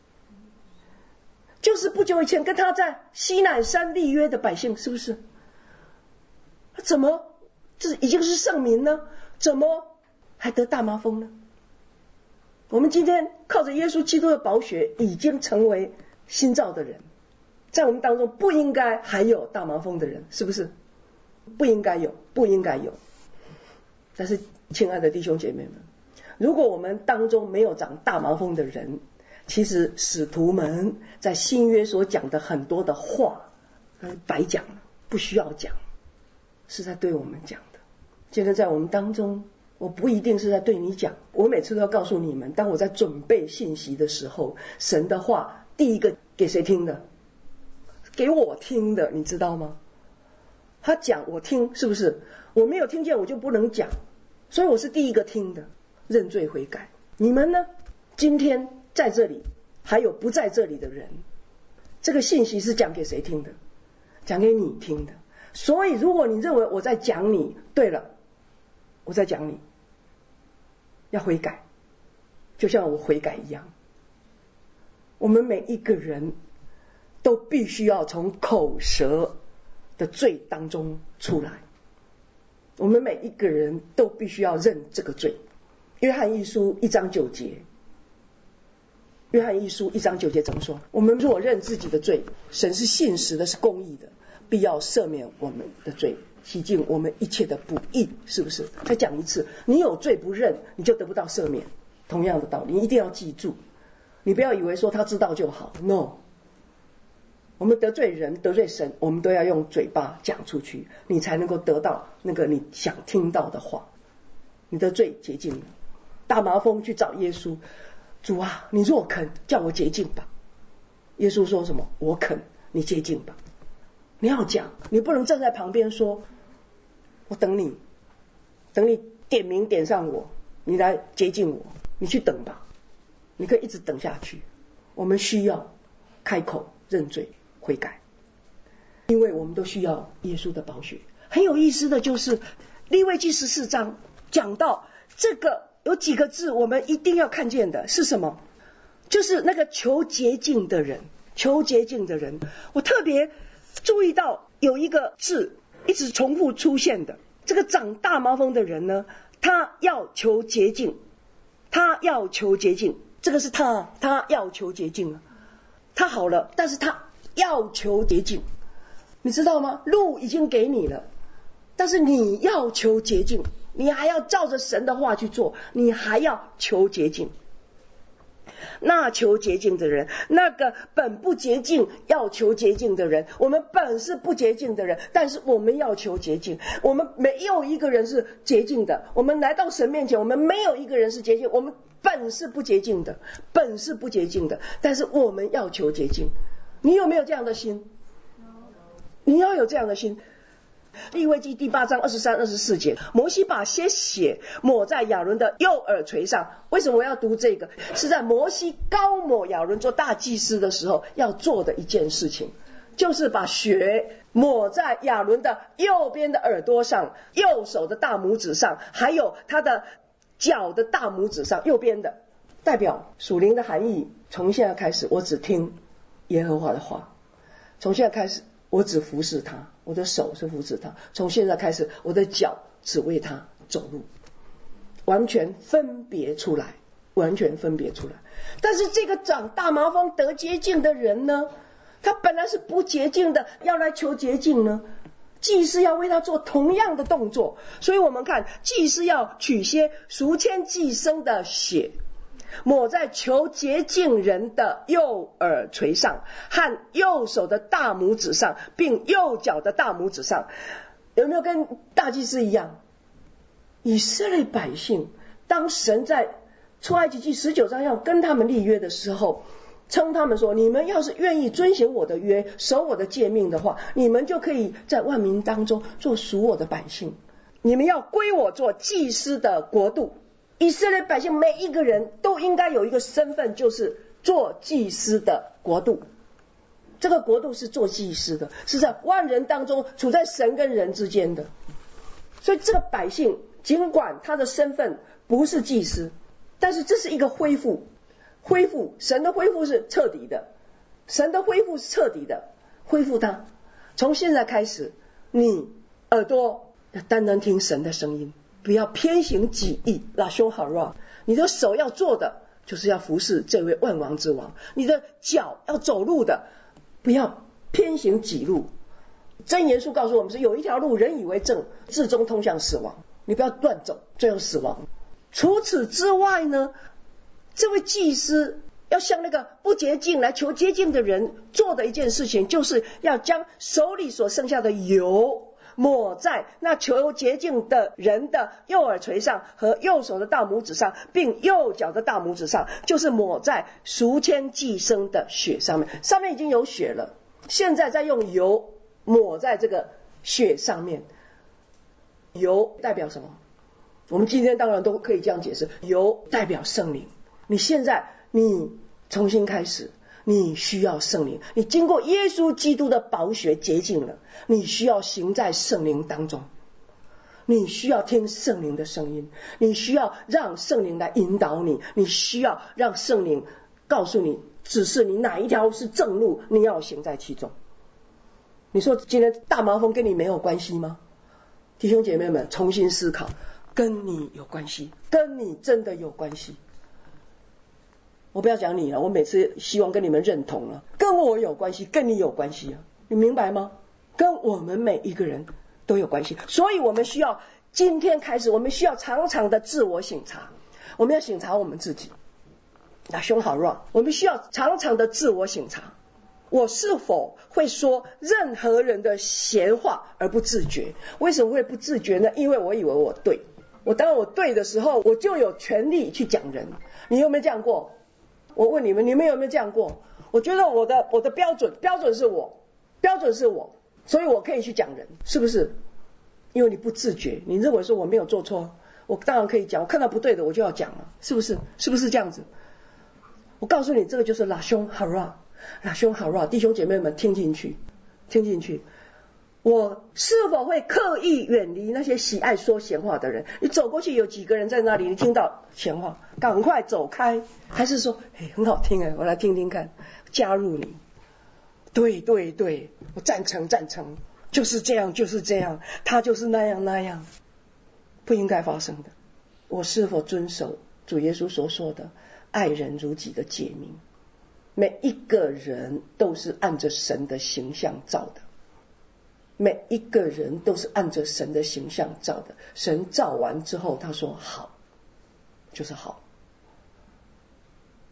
就是不久以前跟他在西乃山立约的百姓，是不是？怎么这已经是圣民呢？怎么还得大麻风呢？我们今天靠着耶稣基督的宝血已经成为新造的人，在我们当中不应该还有大麻风的人，是不是？不应该有，不应该有。但是亲爱的弟兄姐妹们，如果我们当中没有长大麻风的人，其实使徒们在新约所讲的很多的话白讲了，不需要讲，是在对我们讲的。今天在我们当中，我不一定是在对你讲，我每次都要告诉你们，当我在准备信息的时候，神的话第一个给谁听的？给我听的，你知道吗？他讲我听，是不是？我没有听见我就不能讲，所以我是第一个听的，认罪悔改。你们呢？今天在这里还有不在这里的人，这个信息是讲给谁听的？讲给你听的。所以如果你认为我在讲你，对了，我在讲你，要悔改，就像我悔改一样。我们每一个人都必须要从口舌的罪当中出来，我们每一个人都必须要认这个罪。约翰一书一章九节，约翰一书一章九节怎么说？我们若认自己的罪，神是信实的，是公义的，必要赦免我们的罪，洗净我们一切的不义。是不是？再讲一次，你有罪不认，你就得不到赦免。同样的道理，你一定要记住，你不要以为说他知道就好。 No， 我们得罪人得罪神，我们都要用嘴巴讲出去，你才能够得到那个你想听到的话。你的罪洁净了。大麻风去找耶稣，主啊，你若肯叫我洁净吧。耶稣说什么？我肯，你洁净吧。你要讲，你不能站在旁边说我等你，等你点名点上我，你来洁净我，你去等吧。你可以一直等下去。我们需要开口认罪悔改，因为我们都需要耶稣的宝血。很有意思的就是利未记十四章讲到这个有几个字我们一定要看见的是什么？就是那个求洁净的人，求洁净的人。我特别注意到有一个字一直重复出现的，这个长大麻风的人呢，他要求洁净，他要求洁净，这个是他他要求洁净，他好了，但是他要求洁净，你知道吗？路已经给你了，但是你要求洁净，你还要照着神的话去做，你还要求洁净。 那求洁净的人，那个本不洁净要求洁净的人，我们本是不洁净的人，但是我们要求洁净。我们没有一个人是洁净的，我们来到神面前，我们没有一个人是洁净，我们本是不洁净的，本是不洁净的，但是我们要求洁净。你有没有这样的心？你要有这样的心。利未记第八章二十三、二十四节，摩西把些血抹在亚伦的右耳垂上。为什么我要读这个？是在摩西膏抹亚伦做大祭司的时候要做的一件事情，就是把血抹在亚伦的右边的耳朵上、右手的大拇指上，还有他的脚的大拇指上，右边的，代表属灵的含义。从现在开始，我只听耶和华的话，从现在开始我只服侍他，我的手是服侍他，从现在开始我的脚只为他走路，完全分别出来，完全分别出来。但是这个长大麻风得洁净的人呢，他本来是不洁净的，要来求洁净呢，祭司要为他做同样的动作。所以我们看，祭司要取些赎愆祭牲的血，抹在求洁净人的右耳垂上和右手的大拇指上，并右脚的大拇指上。有没有跟大祭司一样？以色列百姓当神在出埃及记十九章要跟他们立约的时候，称他们说，你们要是愿意遵行我的约，守我的诫命的话，你们就可以在万民当中做属我的百姓，你们要归我做祭司的国度。以色列百姓每一个人都应该有一个身份，就是做祭司的国度。这个国度是做祭司的，是在万人当中处在神跟人之间的。所以这个百姓尽管他的身份不是祭司，但是这是一个恢复，恢复神的恢复是彻底的，神的恢复是彻底的，恢复他。从现在开始，你耳朵要单单听神的声音，不要偏行己意，拉凶好弱。你的手要做的就是要服侍这位万王之王，你的脚要走路的，不要偏行己路。箴言书告诉我们是有一条路，人以为正，至终通向死亡。你不要乱走，最后死亡。除此之外呢，这位祭司要向那个不洁净来求洁净的人做的一件事情，就是要将手里所剩下的油抹在那求洁净的人的右耳垂上和右手的大拇指上，并右脚的大拇指上，就是抹在赎愆祭牲的血上面。上面已经有血了，现在再用油抹在这个血上面。油代表什么？我们今天当然都可以这样解释，油代表圣灵。你现在你重新开始，你需要圣灵，你经过耶稣基督的宝血洁净了，你需要行在圣灵当中，你需要听圣灵的声音，你需要让圣灵来引导你，你需要让圣灵告诉你指示你哪一条是正路，你要行在其中。你说今天大麻风跟你没有关系吗？弟兄姐妹们，重新思考，跟你有关系，跟你真的有关系。我不要讲你了，我每次希望跟你们认同了，跟我有关系，跟你有关系啊，你明白吗？跟我们每一个人都有关系。所以我们需要今天开始，我们需要常常的自我省察，我们要省察我们自己。那胸好弱，我们需要常常的自我省察，我是否会说任何人的闲话而不自觉？为什么会不自觉呢？因为我以为我对，我当我对的时候，我就有权利去讲人。你有没有这样过？我问你们，你们有没有这样过？我觉得我的我的标准标准是我标准是我，所以我可以去讲人，是不是？因为你不自觉，你认为说我没有做错，我当然可以讲，我看到不对的我就要讲了，是不是？是不是这样子？我告诉你，这个就是拉凶哈拉，拉凶哈拉，弟兄姐妹们听进去，听进去。我是否会刻意远离那些喜爱说闲话的人？你走过去有几个人在那里，你听到闲话，赶快走开。还是说，哎，很好听哎，我来听听看，加入你。对对对，我赞成赞成，就是这样就是这样，他就是那样那样，不应该发生的。我是否遵守主耶稣所说的爱人如己的诫命？每一个人都是按着神的形象造的，每一个人都是按着神的形象造的。神造完之后他说好，就是好。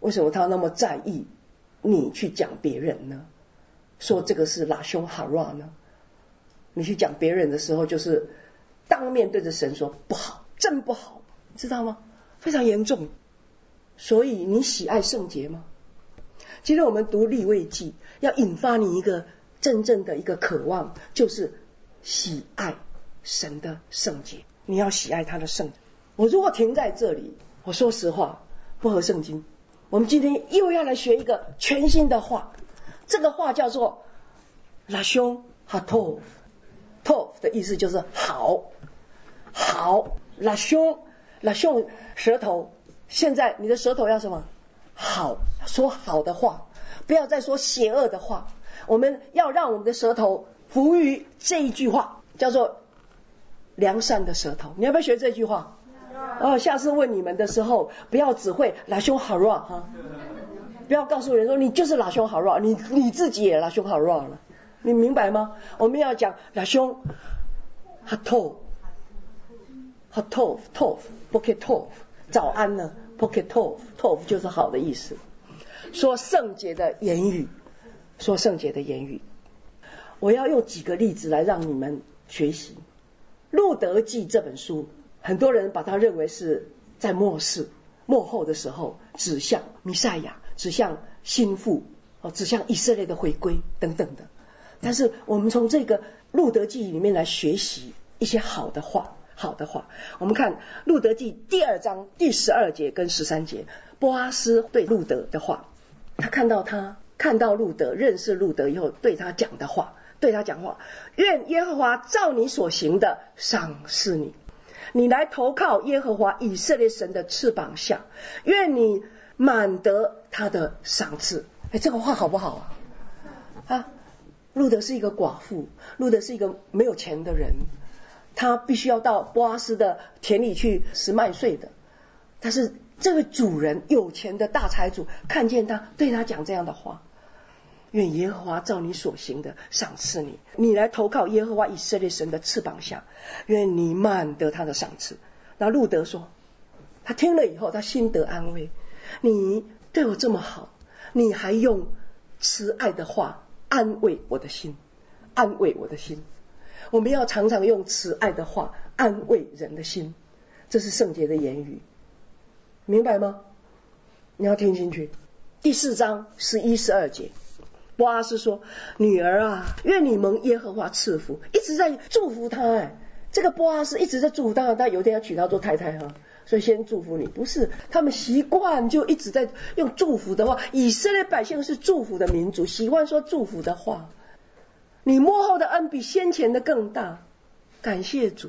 为什么他那么在意你去讲别人呢？说这个是拉凶哈拉呢？你去讲别人的时候，就是当面对着神说不好，真不好，知道吗？非常严重。所以你喜爱圣洁吗？今天我们读利未记，要引发你一个真正的一个渴望，就是喜爱神的圣洁。你要喜爱他的圣洁。我如果停在这里，我说实话不合圣经。我们今天又要来学一个全新的话，这个话叫做拉凶哈托。托的意思就是好，好，拉凶，拉凶，舌头。现在你的舌头要什么？好，说好的话，不要再说邪恶的话。我们要让我们的舌头服于这一句话，叫做良善的舌头。你要不要学这句话？哦，下次问你们的时候，不要只会拉凶好弱哈，不要告诉人说你就是拉凶好弱，你你自己也拉凶好弱了，你明白吗？我们要讲拉凶哈托，哈托托不可以托，早安呢，不可以托，托就是好的意思。说圣洁的言语，说圣洁的言语，我要用几个例子来让你们学习。路德记这本书，很多人把它认为是在末世末后的时候指向弥赛亚，指向心腹，指向以色列的回归等等的。但是我们从这个路德记里面来学习一些好的话，好的话。我们看路德记第二章第十二节跟十三节，波阿斯对路德的话，他看到他看到路德，认识路德以后对他讲的话，对他讲话，愿耶和华照你所行的赏赐你，你来投靠耶和华以色列神的翅膀下，愿你满得他的赏赐。哎，这个话好不好啊？啊，路德是一个寡妇，路德是一个没有钱的人，他必须要到波阿斯的田里去拾麦穗的。但是这个主人有钱的大财主看见他，对他讲这样的话，愿耶和华照你所行的赏赐你，你来投靠耶和华以色列神的翅膀下，愿你满得他的赏赐。然后路德说，他听了以后他心得安慰，你对我这么好，你还用慈爱的话安慰我的心，安慰我的心。我们要常常用慈爱的话安慰人的心，这是圣洁的言语，明白吗？你要听进去。第四章十一十二节，波阿斯说，女儿啊，愿你蒙耶和华赐福，一直在祝福他。哎，这个波阿斯一直在祝福他，他有一天要娶她做太太哈，所以先祝福你。不是，他们习惯就一直在用祝福的话。以色列百姓是祝福的民族，喜欢说祝福的话。你末后的恩比先前的更大，感谢主，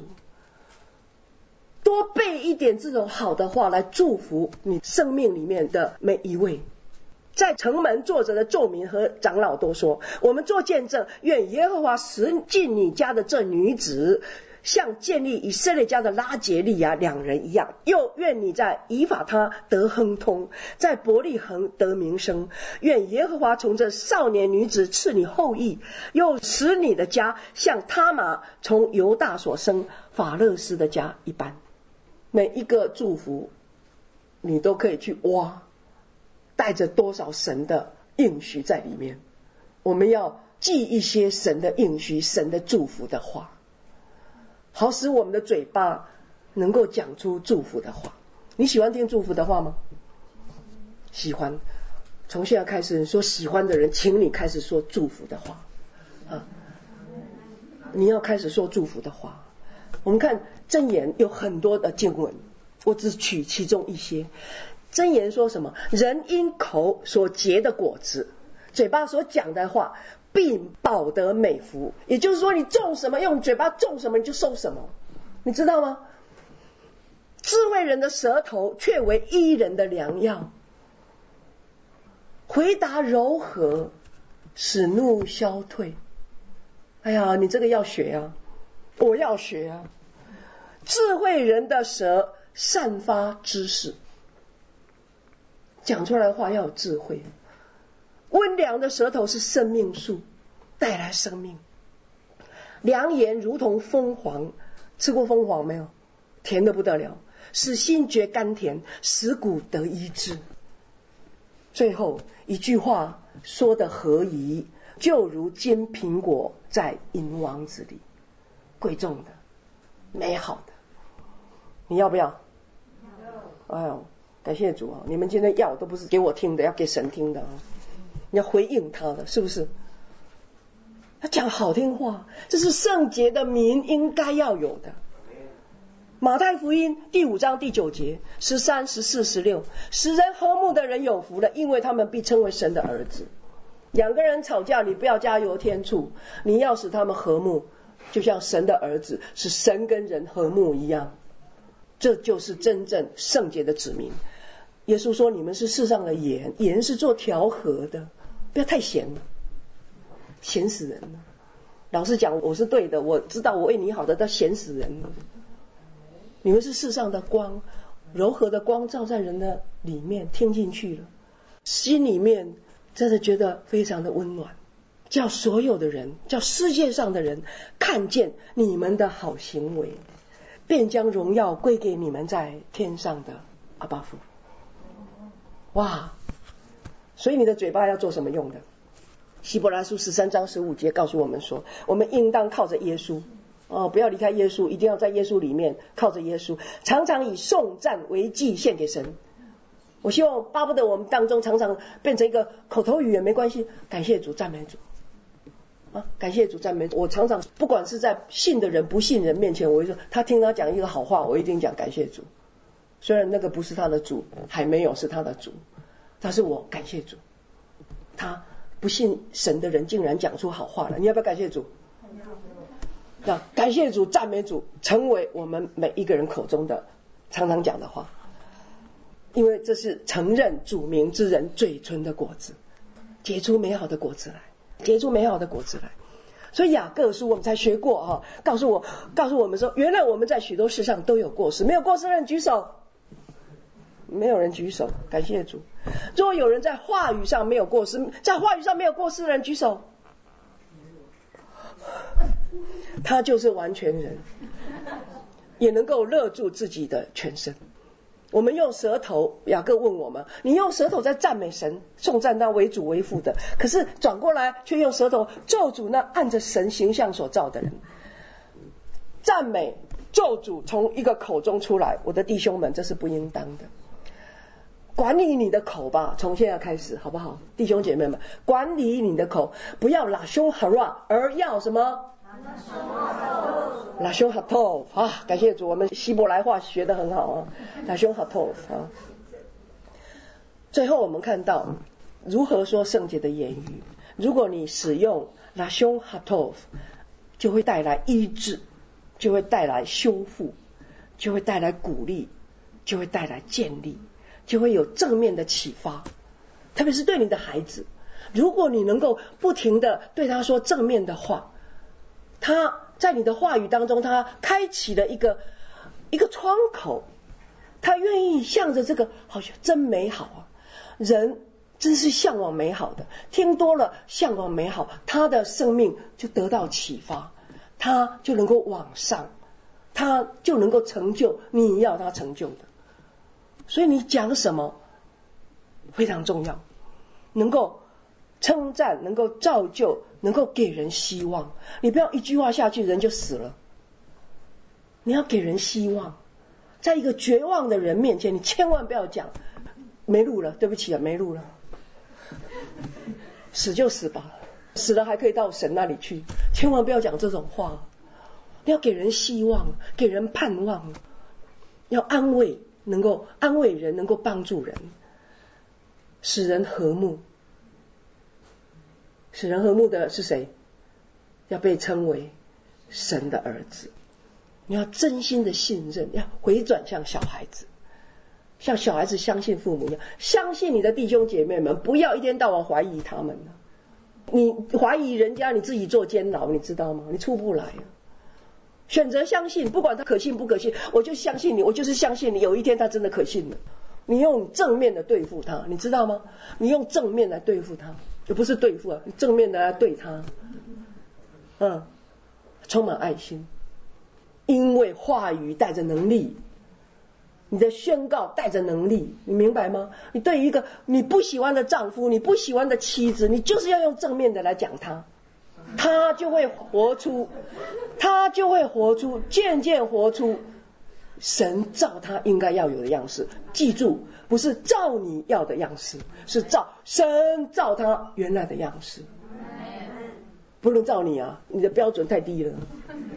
多背一点这种好的话来祝福你生命里面的每一位。在城门坐着的众民和长老都说，我们做见证，愿耶和华使进你家的这女子像建立以色列家的拉结利亚两人一样，又愿你在以法他得亨通，在伯利恒得名声。愿耶和华从这少年女子赐你后裔，又使你的家像他玛从犹大所生法勒斯的家一般。每一个祝福你都可以去挖，带着多少神的应许在里面。我们要记一些神的应许，神的祝福的话，好使我们的嘴巴能够讲出祝福的话。你喜欢听祝福的话吗？喜欢。从现在开始，说喜欢的人，请你开始说祝福的话啊！你要开始说祝福的话。我们看箴言有很多的经文，我只取其中一些。箴言说什么？人因口所结的果子，嘴巴所讲的话，必饱得美福。也就是说，你种什么，用嘴巴种什么，你就收什么，你知道吗？智慧人的舌头却为医人的良药，回答柔和，使怒消退。哎呀，你这个要学啊，我要学啊。智慧人的舌散发知识，讲出来的话要有智慧。温良的舌头是生命树，带来生命。良言如同蜂黄，吃过蜂黄没有？甜的不得了，使心觉甘甜，使骨得医治。 最后一句话说的合宜，就如金苹果在银王子里，贵重的，美好的，你要不要？哎呦，感谢主啊！你们今天要都不是给我听的，要给神听的啊！你要回应他的，是不是？他讲好听话，这是圣洁的民应该要有的。马太福音第五章第九节、十三、十四、十六，使人和睦的人有福了，因为他们必称为神的儿子。两个人吵架，你不要加油添醋，你要使他们和睦，就像神的儿子使神跟人和睦一样。这就是真正圣洁的子民。耶稣说，你们是世上的盐，盐是做调和的，不要太咸了，咸死人了。老实讲，我是对的，我知道我为你好的，但咸死人了。你们是世上的光，柔和的光照在人的里面，听进去了，心里面真的觉得非常的温暖，叫所有的人，叫世界上的人看见你们的好行为，便将荣耀归给你们在天上的阿爸父。哇！所以你的嘴巴要做什么用的？希伯来书十三章十五节告诉我们说，我们应当靠着耶稣哦，不要离开耶稣，一定要在耶稣里面靠着耶稣，常常以颂赞为祭献给神。我希望巴不得我们当中常常变成一个口头语也没关系，感谢主，赞美主啊，感谢主，赞美主。我常常不管是在信的人不信人面前，我会说他听他讲一个好话，我一定讲感谢主，虽然那个不是他的主，还没有是他的主，但是我感谢主。他不信神的人竟然讲出好话了，你要不要感谢主？那感谢主，赞美主，成为我们每一个人口中的常常讲的话，因为这是承认主名之人嘴唇的果子，结出美好的果子来，结出美好的果子来。所以雅各书我们才学过哈，告诉我告诉我们说，原来我们在许多事上都有过失，没有过失的人举手，没有人举手，感谢主。如果有人在话语上没有过失，在话语上没有过失的人举手，他就是完全人，也能够勒住自己的全身。我们用舌头，雅各问我们，你用舌头在赞美神，颂赞他为主为父的，可是转过来却用舌头咒诅那按着神形象所造的人。赞美咒诅从一个口中出来，我的弟兄们，这是不应当的。管理你的口吧，从现在开始好不好？弟兄姐妹们，管理你的口，不要拉凶哈乱，而要什么？拉凶哈透啊！感谢主，我们希伯来话学得很好啊，拉凶哈透啊。最后我们看到如何说圣洁的言语，如果你使用拉凶哈透，就会带来医治，就会带来修复，就会带来鼓励，就会带来建立，就会有正面的启发。特别是对你的孩子，如果你能够不停的对他说正面的话，他在你的话语当中，他开启了一个一个窗口，他愿意向着这个，好像真美好啊！人真是向往美好的，听多了向往美好，他的生命就得到启发，他就能够往上，他就能够成就你要他成就的。所以你讲什么非常重要，能够称赞，能够造就，能够给人希望。你不要一句话下去人就死了，你要给人希望。在一个绝望的人面前，你千万不要讲没路了，对不起啊，没路了，死就死吧，死了还可以到神那里去，千万不要讲这种话。你要给人希望，给人盼望，要安慰，能够安慰人，能够帮助人，使人和睦。使人和睦的是谁？要被称为神的儿子。你要真心的信任，要回转向小孩子，像小孩子相信父母一样，相信你的弟兄姐妹们，不要一天到晚怀疑他们。你怀疑人家，你自己坐监牢，你知道吗？你出不来。选择相信，不管他可信不可信，我就相信你，我就是相信你，有一天他真的可信了。你用正面的对付他，你知道吗？你用正面来对付他，也不是对付啊，正面的来对他，嗯，充满爱心，因为话语带着能力， 你的宣告带着能力，你明白吗？你对于一个你不喜欢的丈夫，你不喜欢的妻子，你就是要用正面的来讲他，他就会活出，他就会活出，渐渐活出神照他应该要有的样式。记住，不是照你要的样式，是照神照他原来的样式。不能照你啊，你的标准太低了。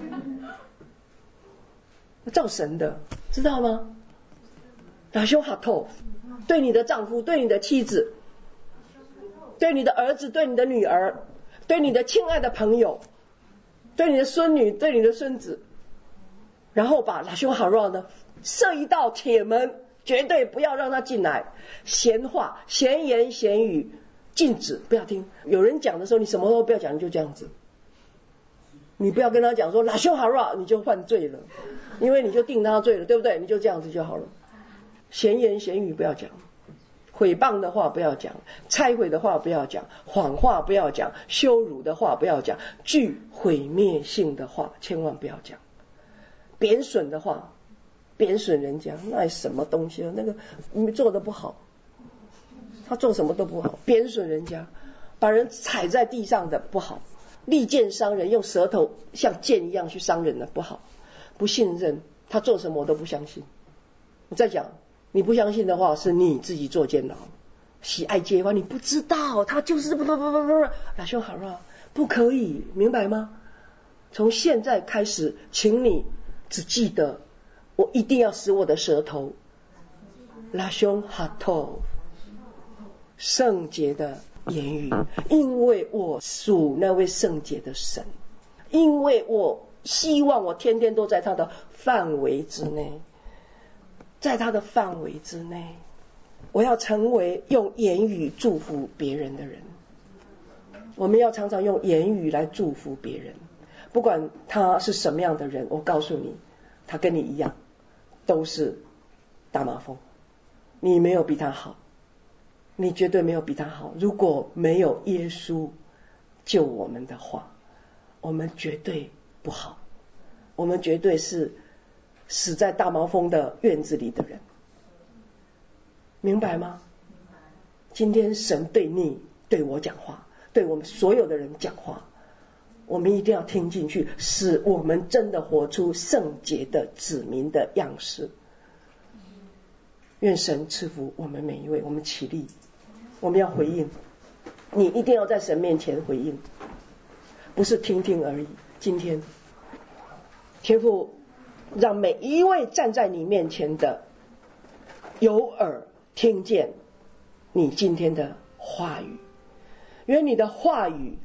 照神的，知道吗？拉修哈透，对你的丈夫，对你的妻子，对你的儿子，对你的女儿，对你的亲爱的朋友，对你的孙女，对你的孙子，然后把拉修哈若呢设一道铁门，绝对不要让他进来。闲话、闲言、闲语禁止，不要听。有人讲的时候，你什么都不要讲，你就这样子。你不要跟他讲说拉修哈若，你就犯罪了，因为你就定他罪了，对不对？你就这样子就好了。闲言闲语不要讲，毁谤的话不要讲，拆毁的话不要讲，谎话不要讲，羞辱的话不要讲，具毁灭性的话千万不要讲，贬损的话，贬损人家那什么东西啊？那个你做的不好，他做什么都不好，贬损人家，把人踩在地上的不好，利剑伤人，用舌头像剑一样去伤人的不好，不信任他做什么我都不相信。我再讲，你不相信的话，是你自己做监牢。喜爱结婚，你不知道他就是不不不不不，拉修哈若不可以，明白吗？从现在开始，请你只记得，我一定要使我的舌头拉修哈透圣洁的言语，因为我属那位圣洁的神，因为我希望我天天都在他的范围之内，在他的范围之内，我要成为用言语祝福别人的人。我们要常常用言语来祝福别人，不管他是什么样的人，我告诉你，他跟你一样，都是大麻风，你没有比他好，你绝对没有比他好。如果没有耶稣救我们的话，我们绝对不好，我们绝对是死在大麻风的院子里的人，明白吗？今天神对你对我讲话，对我们所有的人讲话，我们一定要听进去，使我们真的活出圣洁的子民的样式。愿神赐福我们每一位。我们起立，我们要回应，你一定要在神面前回应，不是听听而已。今天天父让每一位站在你面前的有耳听见你今天的话语，愿你的话语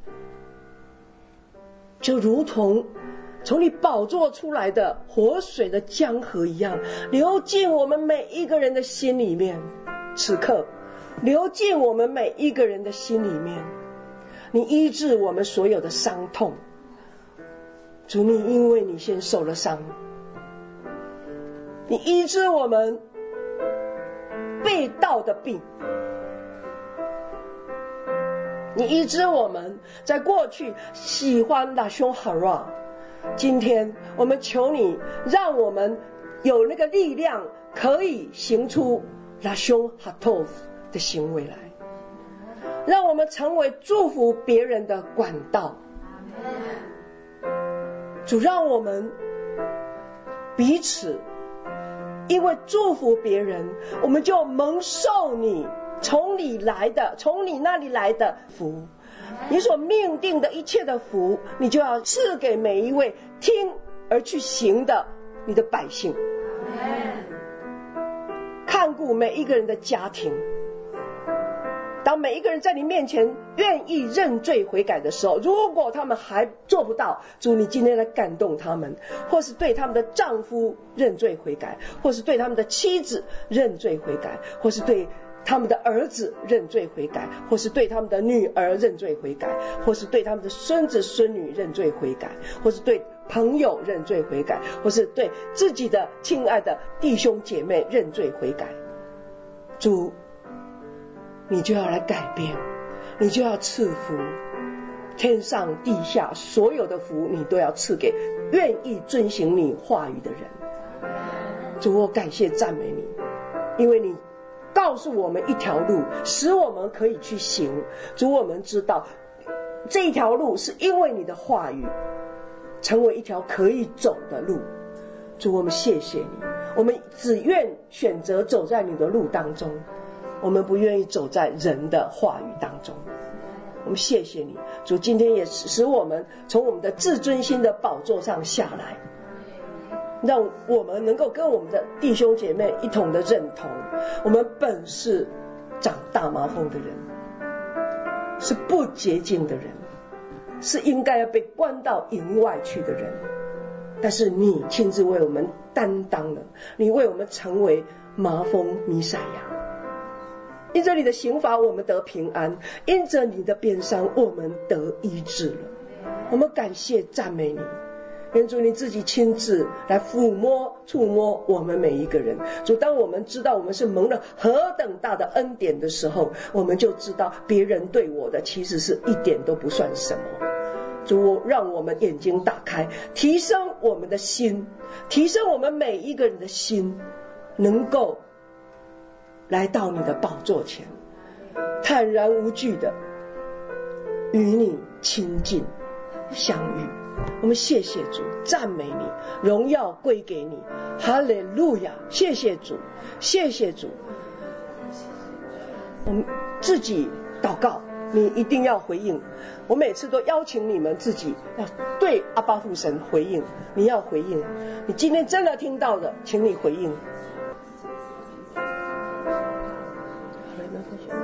就如同从你宝座出来的活水的江河一样，流进我们每一个人的心里面。此刻流进我们每一个人的心里面，你医治我们所有的伤痛。主，你因为你先受了伤，你医治我们被盗的病，你医治我们在过去喜欢拉修哈若，今天我们求你让我们有那个力量，可以行出拉修哈透的行为来，让我们成为祝福别人的管道。主，让我们彼此因为祝福别人，我们就蒙受你从你来的，从你那里来的福，你所命定的一切的福，你就要赐给每一位听而去行的你的百姓。看顾每一个人的家庭，当每一个人在你面前愿意认罪悔改的时候，如果他们还做不到，主，你今天来感动他们，或是对他们的丈夫认罪悔改，或是对他们的妻子认罪悔改，或是对他们的儿子认罪悔改，或是对他们的女儿认罪悔改，或是对他们的孙子孙女认罪悔改，或是对朋友认罪悔改，或是对自己的亲爱的弟兄姐妹认罪悔改。主，你就要来改变，你就要赐福，天上地下所有的福你都要赐给愿意遵行你话语的人。主，我感谢赞美你， 因为你告诉我们一条路，使我们可以去行。主，我们知道这一条路是因为你的话语成为一条可以走的路。主，我们谢谢你，我们只愿选择走在你的路当中，我们不愿意走在人的话语当中。我们谢谢你，主，今天也使我们从我们的自尊心的宝座上下来，让我们能够跟我们的弟兄姐妹一同的认同，我们本是长大麻风的人，是不洁净的人，是应该要被关到营外去的人，但是你亲自为我们担当了，你为我们成为麻风弥赛亚。因着你的刑罚我们得平安，因着你的鞭伤我们得医治了。我们感谢赞美你，愿主你自己亲自来抚摸触摸我们每一个人。主，当我们知道我们是蒙了何等大的恩典的时候，我们就知道别人对我的其实是一点都不算什么。主，让我们眼睛打开，提升我们的心，提升我们每一个人的心，能够来到你的宝座前，坦然无惧的与你亲近相遇。我们谢谢主，赞美你，荣耀归给你，哈利路亚！谢谢主，谢谢主。我们自己祷告，你一定要回应。我每次都邀请你们自己要对阿爸父神回应，你要回应。你今天真的听到的，请你回应。好了，那